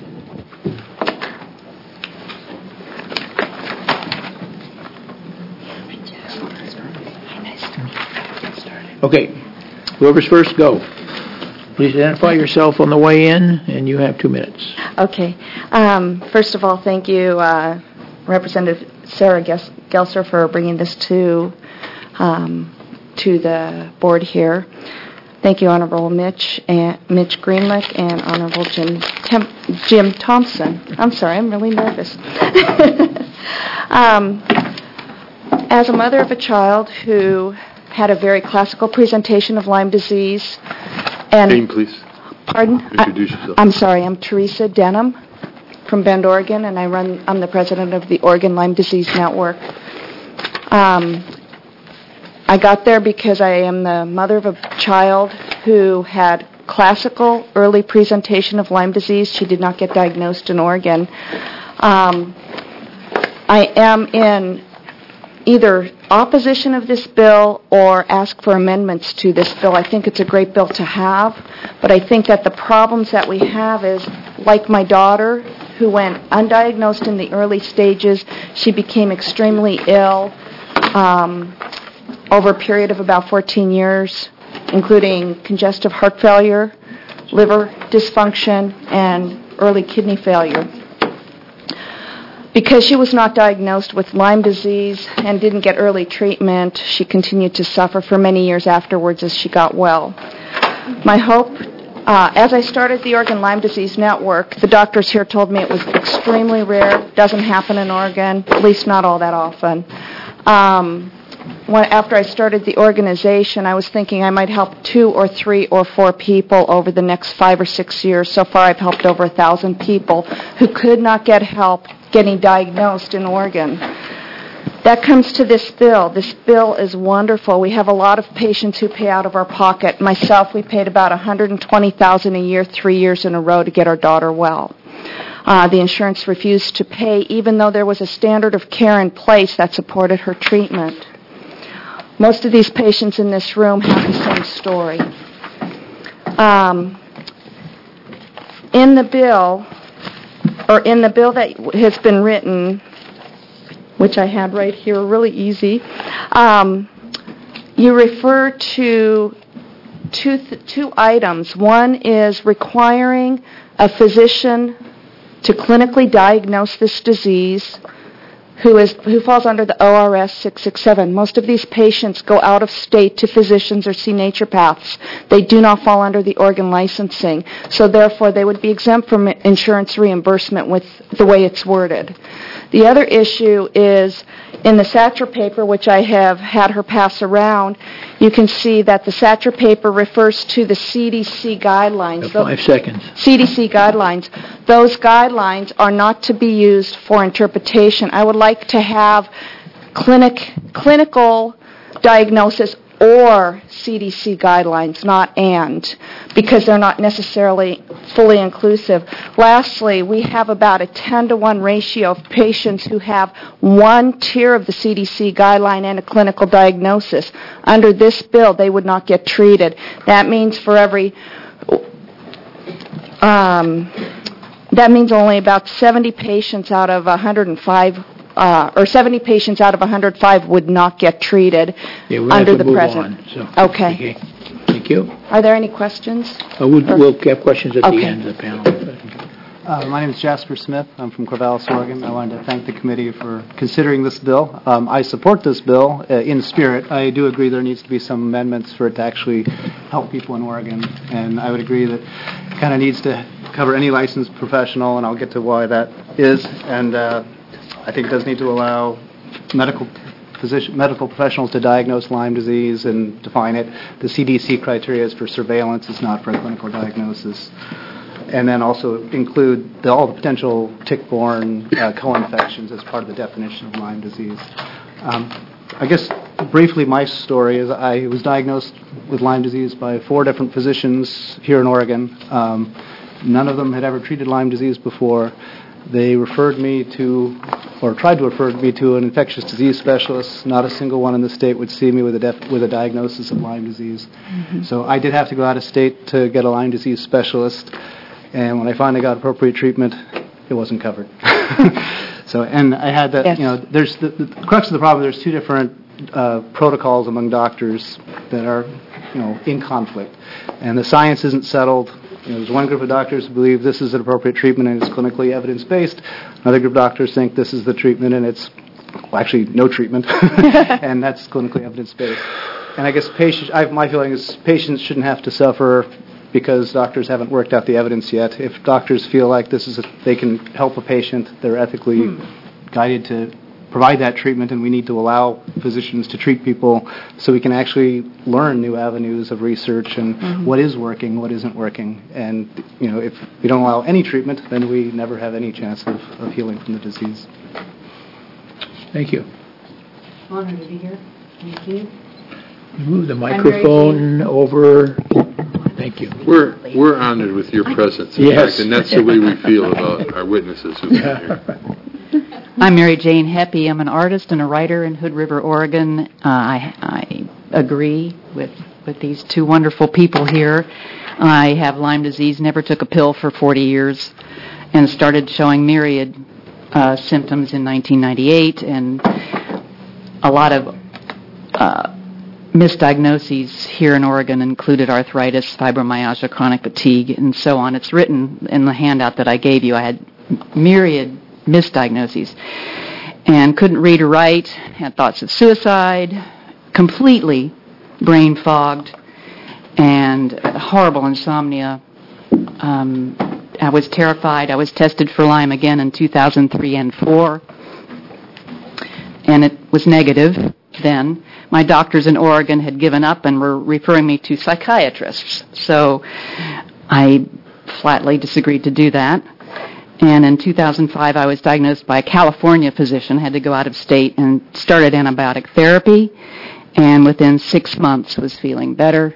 Okay, whoever's first, go. Please identify yourself on the way in, and you have 2 minutes. Okay. First of all, thank you, Representative Sarah Gelser, for bringing this to the board here. Thank you, Honorable Mitch Greenlick and Honorable Jim Thompson. I'm sorry, I'm really nervous. As a mother of a child who had a very classical presentation of Lyme disease, and name, please. Pardon? Introduce yourself. I'm sorry. I'm Teresa Denham from Bend, Oregon, and I'm the president of the Oregon Lyme Disease Network. I got there because I am the mother of a child who had classical early presentation of Lyme disease. She did not get diagnosed in Oregon. I am in either opposition of this bill or ask for amendments to this bill. I think it's a great bill to have, but I think that the problems that we have is, like my daughter, who went undiagnosed in the early stages, she became extremely ill over a period of about 14 years, including congestive heart failure, liver dysfunction, and early kidney failure. Because she was not diagnosed with Lyme disease and didn't get early treatment, she continued to suffer for many years afterwards as she got well. My hope, as I started the Oregon Lyme Disease Network, the doctors here told me it was extremely rare, doesn't happen in Oregon, at least not all that often. After I started the organization, I was thinking I might help 2 or 3 or 4 people over the next 5 or 6 years. So far, I've helped over 1,000 people who could not get help getting diagnosed in Oregon. That comes to this bill. This bill is wonderful. We have a lot of patients who pay out of our pocket. Myself, we paid about $120,000 a year, 3 years in a row to get our daughter well. The insurance refused to pay, even though there was a standard of care in place that supported her treatment. Most of these patients in this room have the same story. In the bill that has been written, which I had right here, really easy, you refer to two items. One is requiring a physician to clinically diagnose this disease who falls under the ORS 667. Most of these patients go out of state to physicians or see naturopaths. They do not fall under the Oregon licensing, so therefore they would be exempt from insurance reimbursement with the way it's worded. The other issue is in the SATRA paper, which I have had her pass around, you can see that the SATRA paper refers to the CDC guidelines. 5 seconds. CDC guidelines. Those guidelines are not to be used for interpretation. I would like to have clinical diagnosis or CDC guidelines, not and, because they're not necessarily fully inclusive. Lastly, we have about a 10-to-1 ratio of patients who have one tier of the CDC guideline and a clinical diagnosis. Under this bill, they would not get treated. That means for every that means only about 70 patients out of 105, or 70 patients out of 105 would not get treated under the present. Okay. Thank you. Are there any questions? We'll have questions at the end of the panel. My name is Jasper Smith. I'm from Corvallis, Oregon. I wanted to thank the committee for considering this bill. I support this bill in spirit. I do agree there needs to be some amendments for it to actually help people in Oregon, and I would agree that it kind of needs to cover any licensed professional, and I'll get to why that is. And I think it does need to allow medical professionals to diagnose Lyme disease and define it. The CDC criteria is for surveillance. It's not for a clinical diagnosis. And then also include all the potential tick-borne co-infections as part of the definition of Lyme disease. I guess briefly my story is I was diagnosed with Lyme disease by 4 different physicians here in Oregon. None of them had ever treated Lyme disease before. They referred me to, or tried to refer me to, an infectious disease specialist. Not a single one in the state would see me with a diagnosis of Lyme disease. Mm-hmm. So I did have to go out of state to get a Lyme disease specialist. And when I finally got appropriate treatment, it wasn't covered. So, and I had that, there's the crux of the problem, there's 2 different protocols among doctors that are, in conflict. And the science isn't settled. There's one group of doctors who believe this is an appropriate treatment and it's clinically evidence-based. Another group of doctors think this is the treatment and it's, actually, no treatment. And that's clinically evidence-based. And I guess my feeling is patients shouldn't have to suffer because doctors haven't worked out the evidence yet. If doctors feel like they can help a patient, they're ethically guided to provide that treatment, and we need to allow physicians to treat people so we can actually learn new avenues of research and what is working, what isn't working. And, if we don't allow any treatment, then we never have any chance of healing from the disease. Thank you. Honored to be here. Thank you. Move the microphone over. Thank you. We're honored with your presence, in fact, and that's the way we feel about our witnesses who've been here. I'm Mary Jane Heppy. I'm an artist and a writer in Hood River, Oregon. I agree with these 2 wonderful people here. I have Lyme disease, never took a pill for 40 years, and started showing myriad symptoms in 1998, and a lot of misdiagnoses here in Oregon included arthritis, fibromyalgia, chronic fatigue, and so on. It's written in the handout that I gave you. I had myriad misdiagnoses and couldn't read or write, had thoughts of suicide, completely brain fogged, and horrible insomnia. I was terrified. I was tested for Lyme again in 2003 and 2004, and it was negative then. My doctors in Oregon had given up and were referring me to psychiatrists, so I flatly disagreed to do that. And in 2005, I was diagnosed by a California physician, had to go out of state, and started antibiotic therapy, and within 6 months was feeling better.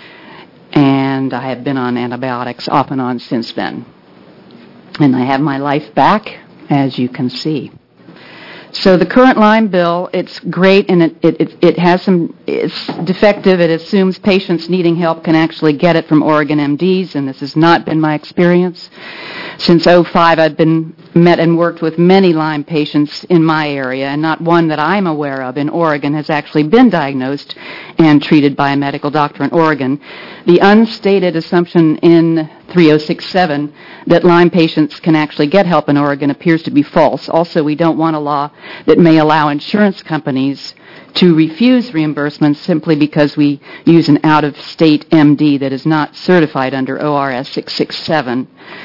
And I have been on antibiotics off and on since then. And I have my life back, as you can see. So the current Lyme bill, it's great, and it has it's defective. It assumes patients needing help can actually get it from Oregon MDs, and this has not been my experience. Since 2005, I've met and worked with many Lyme patients in my area, and not one that I'm aware of in Oregon has actually been diagnosed and treated by a medical doctor in Oregon. The unstated assumption in 3067 that Lyme patients can actually get help in Oregon appears to be false. Also, we don't want a law that may allow insurance companies to refuse reimbursements simply because we use an out-of-state MD that is not certified under ORS 667.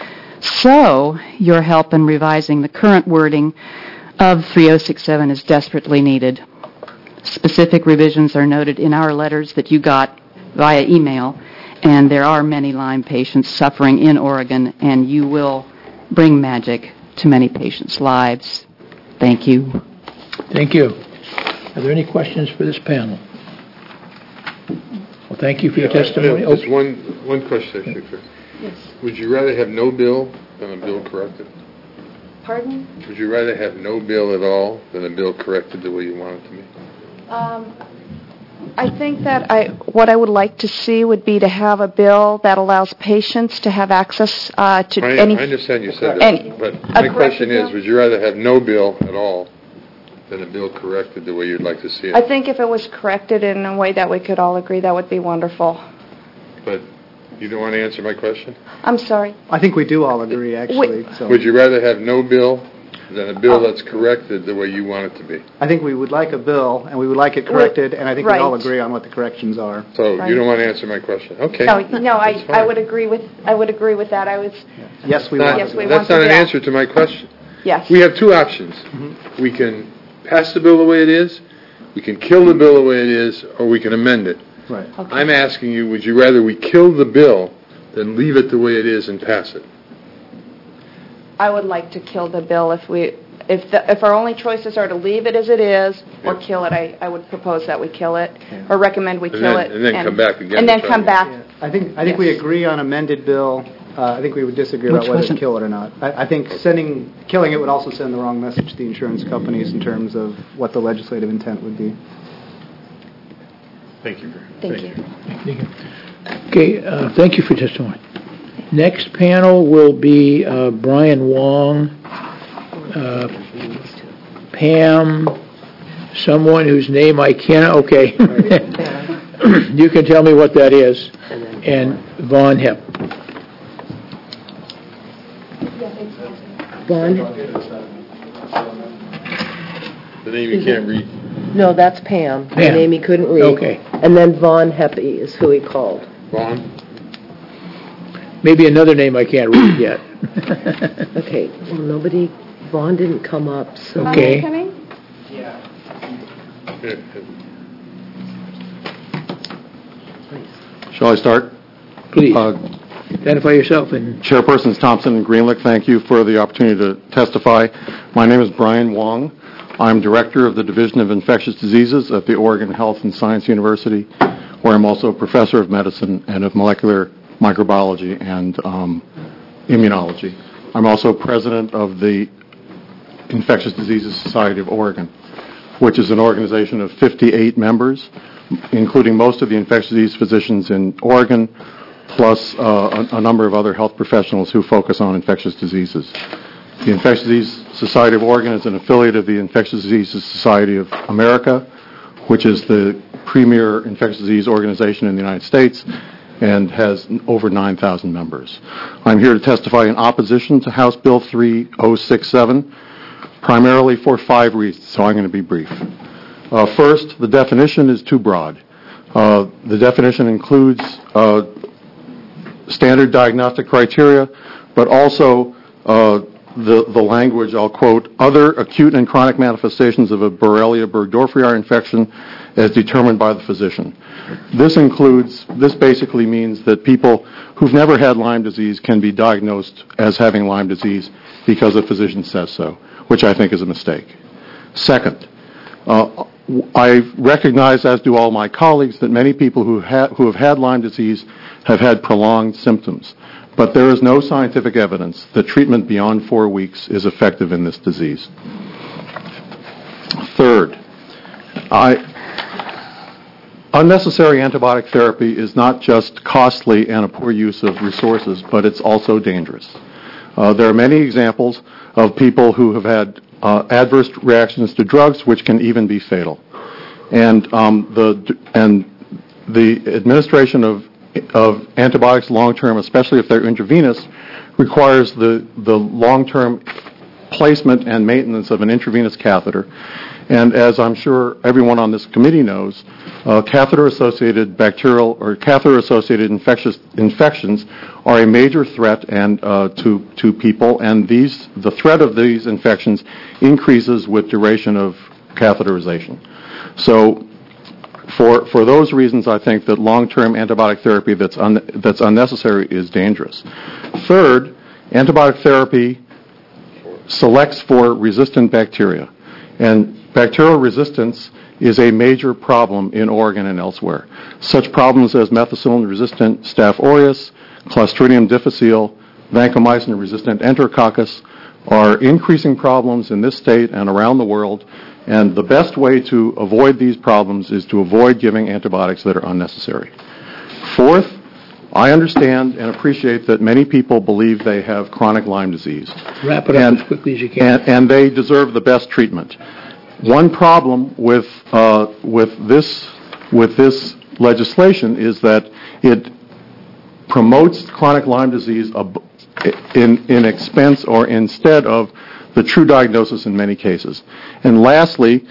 So, your help in revising the current wording of 3067 is desperately needed. Specific revisions are noted in our letters that you got via email, and there are many Lyme patients suffering in Oregon, and you will bring magic to many patients' lives. Thank you. Thank you. Are there any questions for this panel? Well, thank you for your testimony. Just one question, actually, sir. Yes. Would you rather have no bill than a bill corrected? Pardon? Would you rather have no bill at all than a bill corrected the way you want it to be? I think that what I would like to see would be to have a bill that allows patients to have access to any... I understand you said that, but my question is, would you rather have no bill at all than a bill corrected the way you'd like to see it? I think if it was corrected in a way that we could all agree, that would be wonderful. But you don't want to answer my question? I'm sorry. I think we do all agree, actually. So. Would you rather have no bill than a bill that's corrected the way you want it to be? I think we would like a bill, and we would like it corrected, and I think we all agree on what the corrections are. So you don't want to answer my question? Okay. No, I would agree with that. Yes, we want. That's not an answer to my question. Yes. We have two options. We can pass the bill the way it is, we can kill the bill the way it is, or we can amend it. Right. Okay. I'm asking you, would you rather we kill the bill than leave it the way it is and pass it? I would like to kill the bill if our only choices are to leave it as it is or kill it. I would propose that we kill it or recommend we kill it and then come back again. And then come back. Yeah. I think we agree on amended bill. I think we would disagree about whether to kill it or not. I think killing it would also send the wrong message to the insurance companies in terms of what the legislative intent would be. Thank you. Thank you. Okay, thank you for your testimony. Next panel will be Brian Wong, Pam, someone whose name I can't, okay. You can tell me what that is, and Vaughn Hepp. Vaughn? The name you can't read. No, that's Pam. The name he couldn't read. Okay. And then Vaughn Heppy is who he called. Vaughn? Maybe another name I can't read yet. Okay. Well, Vaughn didn't come up, so. Okay. Shall I start? Please. Identify yourself. And Chairpersons Thompson and Greenlick, thank you for the opportunity to testify. My name is Brian Wong. I'm Director of the Division of Infectious Diseases at the Oregon Health and Science University, where I'm also a Professor of Medicine and of Molecular Microbiology and Immunology. I'm also President of the Infectious Diseases Society of Oregon, which is an organization of 58 members, including most of the infectious disease physicians in Oregon, plus a number of other health professionals who focus on infectious diseases. The Infectious Disease Society of Oregon is an affiliate of the Infectious Diseases Society of America, which is the premier infectious disease organization in the United States and has over 9,000 members. I'm here to testify in opposition to House Bill 3067, primarily for 5 reasons, so I'm going to be brief. First, the definition is too broad. The definition includes standard diagnostic criteria, but also the language, I'll quote, other acute and chronic manifestations of a Borrelia burgdorferi infection as determined by the physician. This basically means that people who've never had Lyme disease can be diagnosed as having Lyme disease because a physician says so, which I think is a mistake. Second, I recognize, as do all my colleagues, that many people who have had Lyme disease have had prolonged symptoms. But there is no scientific evidence that treatment beyond 4 weeks is effective in this disease. Third, unnecessary antibiotic therapy is not just costly and a poor use of resources, but it's also dangerous. There are many examples of people who have had adverse reactions to drugs, which can even be fatal. And the administration of antibiotics long-term, especially if they're intravenous, requires the long-term placement and maintenance of an intravenous catheter. And as I'm sure everyone on this committee knows, catheter-associated bacterial or catheter-associated infections are a major threat to people, and the threat of these infections increases with duration of catheterization. So for those reasons, I think that long-term antibiotic therapy that's unnecessary is dangerous. Third, antibiotic therapy selects for resistant bacteria, and bacterial resistance is a major problem in Oregon and elsewhere. Such problems as methicillin-resistant Staph aureus, Clostridium difficile, vancomycin-resistant Enterococcus are increasing problems in this state and around the world, And the best way to avoid these problems is to avoid giving antibiotics that are unnecessary. Fourth, I understand and appreciate that many people believe they have chronic Lyme disease. Wrap it up as quickly as you can. And they deserve the best treatment. One problem with this legislation is that it promotes chronic Lyme disease in expense or instead of the true diagnosis in many cases. And lastly,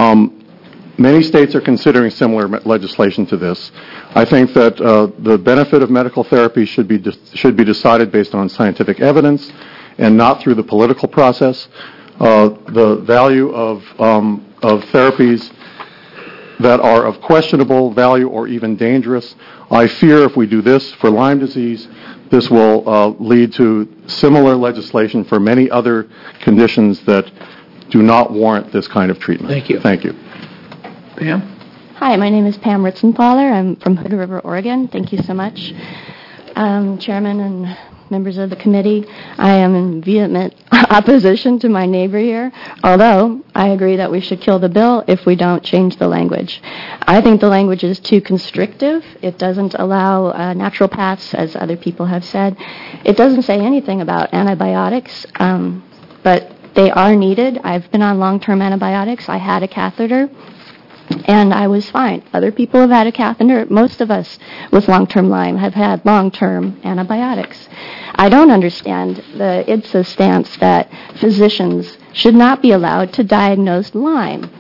many states are considering similar legislation to this. I think that the benefit of medical therapy should be decided based on scientific evidence and not through the political process. The value of therapies that are of questionable value or even dangerous, I fear if we do this for Lyme disease, this will lead to similar legislation for many other conditions that do not warrant this kind of treatment. Thank you. Thank you. Pam? Hi, my name is Pam Ritzenfaller. I'm from Hood River, Oregon. Thank you so much. Chairman and members of the committee, I am in vehement opposition to my neighbor here, although I agree that we should kill the bill if we don't change the language. I think the language is too constrictive. It doesn't allow naturopaths, as other people have said. It doesn't say anything about antibiotics, but they are needed. I've been on long-term antibiotics. I had a catheter, and I was fine. Other people have had a catheter. Most of us with long-term Lyme have had long-term antibiotics. I don't understand the IDSA stance that physicians should not be allowed to diagnose Lyme.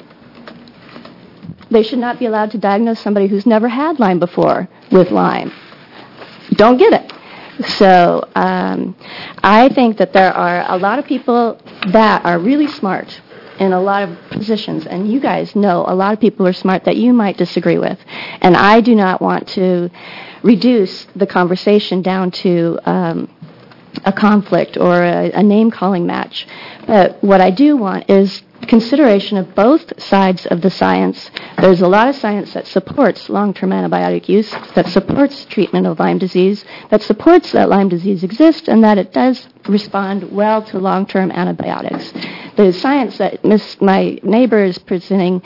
They should not be allowed to diagnose somebody who's never had Lyme before with Lyme. Don't get it. So I think that there are a lot of people that are really smart in a lot of positions, and you guys know a lot of people are smart that you might disagree with. And I do not want to reduce the conversation down to a conflict or a name-calling match. But what I do want is consideration of both sides of the science. There's a lot of science that supports long-term antibiotic use, that supports treatment of Lyme disease, that supports that Lyme disease exists and that it does respond well to long-term antibiotics. The science that my neighbor is presenting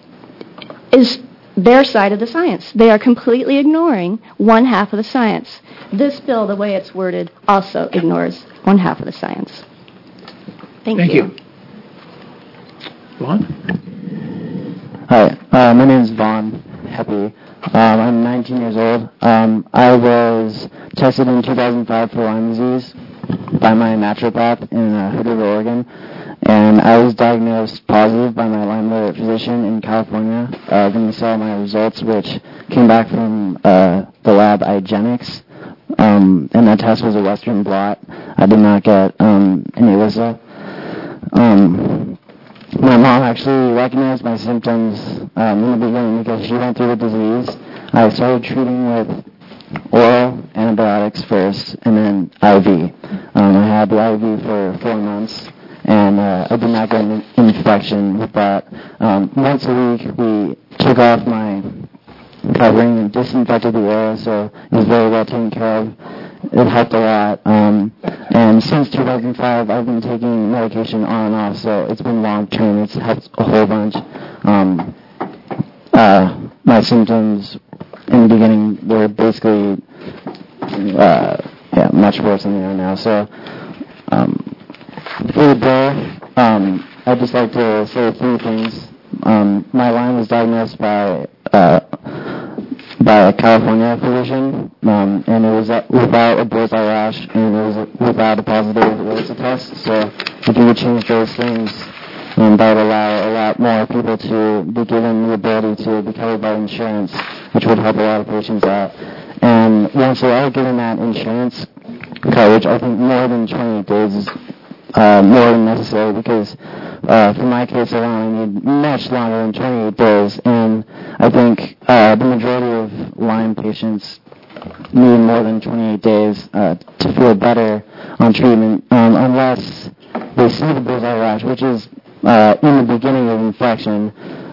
is their side of the science. They are completely ignoring one half of the science. This bill, the way it's worded, also ignores one half of the science. Thank you. Vaughn? Hi, my name is Vaughn Heppy. I'm 19 years old. I was tested in 2005 for Lyme disease by my naturopath in Hood River, Oregon, and I was diagnosed positive by my Lyme lawyer physician in California. Then we saw my results, which came back from the lab IGeneX, and that test was a Western blot. I did not get any ELISA. My mom actually recognized my symptoms in the beginning because she went through the disease. I started treating with oral antibiotics first and then IV. I had the IV for 4 months, and I did not get an infection with that. Once a week, we took off my covering and disinfected the area, so it was very well taken care of. It helped a lot. And since 2005, I've been taking medication on and off, so it's been long-term. It's helped a whole bunch. My symptoms in the beginning were basically much worse than they are now. So for the bill, I'd just like to say 3 things. My Lyme was diagnosed by a California physician, and it was without a bullseye rash, and it was without a positive ELISA test. So if you would change those things, that would allow a lot more people to be given the ability to be covered by insurance, which would help a lot of patients out. And once they are given that insurance coverage, I think more than 28 days is more than necessary, because for my case alone, I need much longer than 28 days, and I think the majority of Lyme patients need more than 28 days to feel better on treatment, unless they see the bullseye rash, which is in the beginning of infection.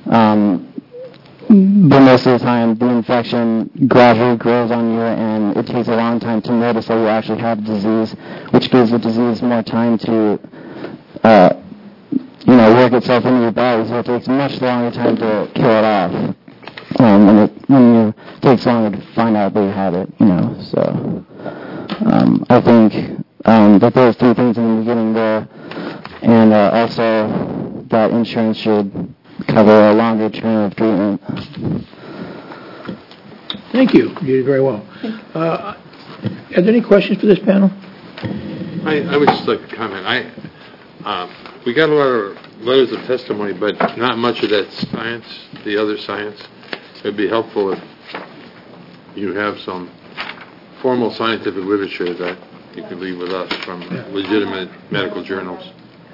But most of the time, the infection gradually grows on you, and it takes a long time to notice that you actually have disease, which gives the disease more time to work itself into your body, so it takes much longer time to kill it off. And it takes longer to find out that you have it, so I think that those three things in the beginning there, and also that insurance should cover a longer term of treatment. Thank you. You did very well. Are there any questions for this panel? I would just like to comment. We got a lot of letters of testimony, but not much of that science, the other science. It would be helpful if you have some formal scientific literature that you could leave with us from legitimate medical journals.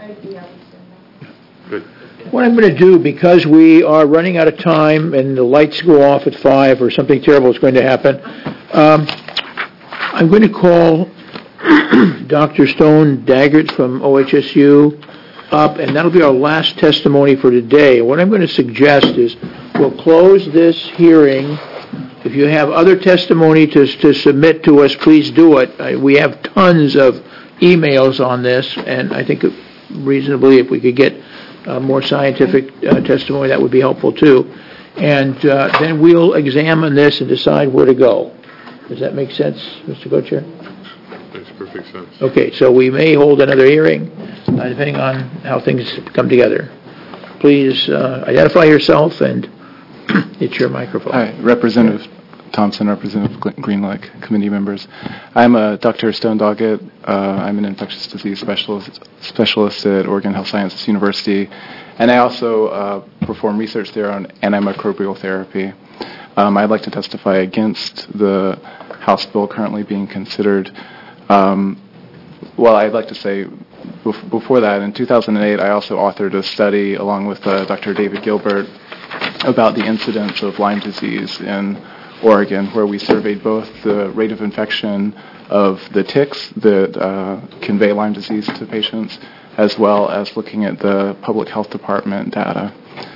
Good. What I'm going to do, because we are running out of time and the lights go off at 5 or something terrible is going to happen, I'm going to call Dr. Stone Daggett from OHSU up, and that'll be our last testimony for today. What I'm going to suggest is we'll close this hearing. If you have other testimony to submit to us, please do it. We have tons of emails on this, and I think reasonably if we could get more scientific testimony, that would be helpful too. And then we'll examine this and decide where to go. Does that make sense, Mr. Co-Chair? Makes perfect sense. Okay, so we may hold another hearing depending on how things come together. Please identify yourself, and it's your microphone. Hi, Representative Thompson, Representative Green Lake, committee members. I'm Dr. Stone Daggett. I'm an infectious disease specialist at Oregon Health Sciences University, and I also perform research there on antimicrobial therapy. I'd like to testify against the House bill currently being considered. Well, I'd like to say before that, in 2008, I also authored a study along with Dr. David Gilbert about the incidence of Lyme disease in Oregon, where we surveyed both the rate of infection of the ticks that convey Lyme disease to patients, as well as looking at the public health department data.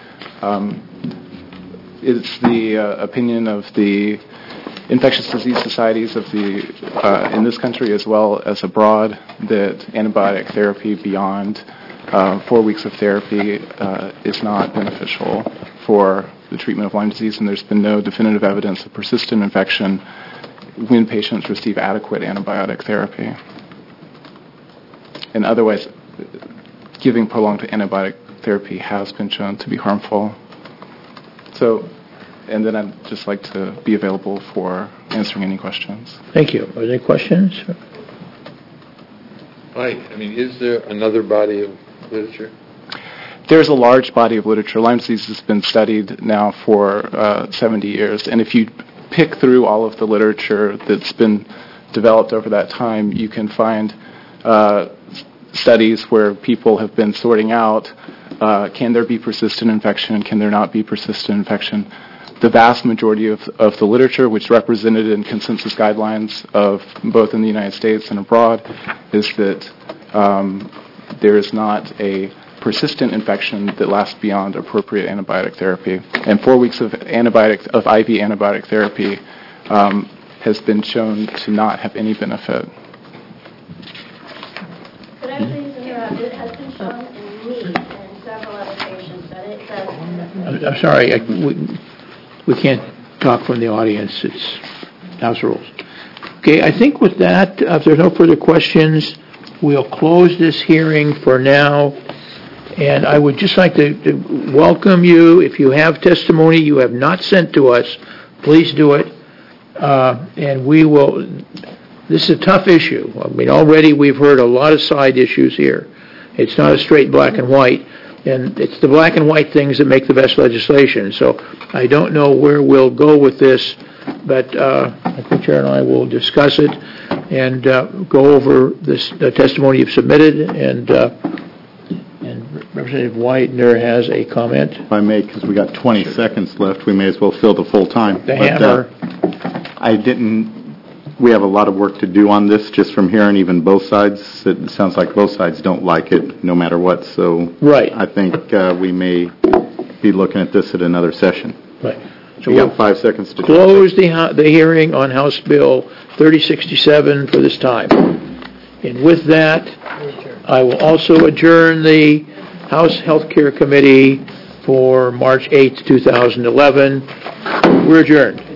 It's the opinion of the infectious disease societies of in this country as well as abroad that antibiotic therapy beyond 4 weeks of therapy is not beneficial for the treatment of Lyme disease, and there's been no definitive evidence of persistent infection when patients receive adequate antibiotic therapy. And otherwise, giving prolonged antibiotic therapy has been shown to be harmful. So, and then I'd just like to be available for answering any questions. Thank you. Are there any questions? Right. I mean, is there another body of literature? There's a large body of literature. Lyme disease has been studied now for 70 years, and if you pick through all of the literature that's been developed over that time, you can find studies where people have been sorting out, can there be persistent infection, can there not be persistent infection. The vast majority of the literature, which is represented in consensus guidelines of both in the United States and abroad, is that there is not a persistent infection that lasts beyond appropriate antibiotic therapy. And 4 weeks of IV antibiotic therapy has been shown to not have any benefit. Could I please interrupt? It has been shown in me and several other patients that it does. I'm sorry, we can't talk from the audience. It's House rules. Okay, I think with that, if there's no further questions, we'll close this hearing for now. And I would just like to welcome you. If you have testimony you have not sent to us, please do it. And we will, this is a tough issue. I mean, already we've heard a lot of side issues here. It's not a straight black and white. And it's the black and white things that make the best legislation. So I don't know where we'll go with this, but I think Chair and I will discuss it and go over the testimony you've submitted. And Representative Widener has a comment. If I may, because we got 20 seconds left, we may as well fill the full time. The hammer. We have a lot of work to do on this just from hearing even both sides. It sounds like both sides don't like it no matter what. So right. I think we may be looking at this at another session. Right. So we got 5 seconds to close the hearing on House Bill 3067 for this time. And with that, I will also adjourn the House Healthcare Committee for March 8th, 2011. We're adjourned.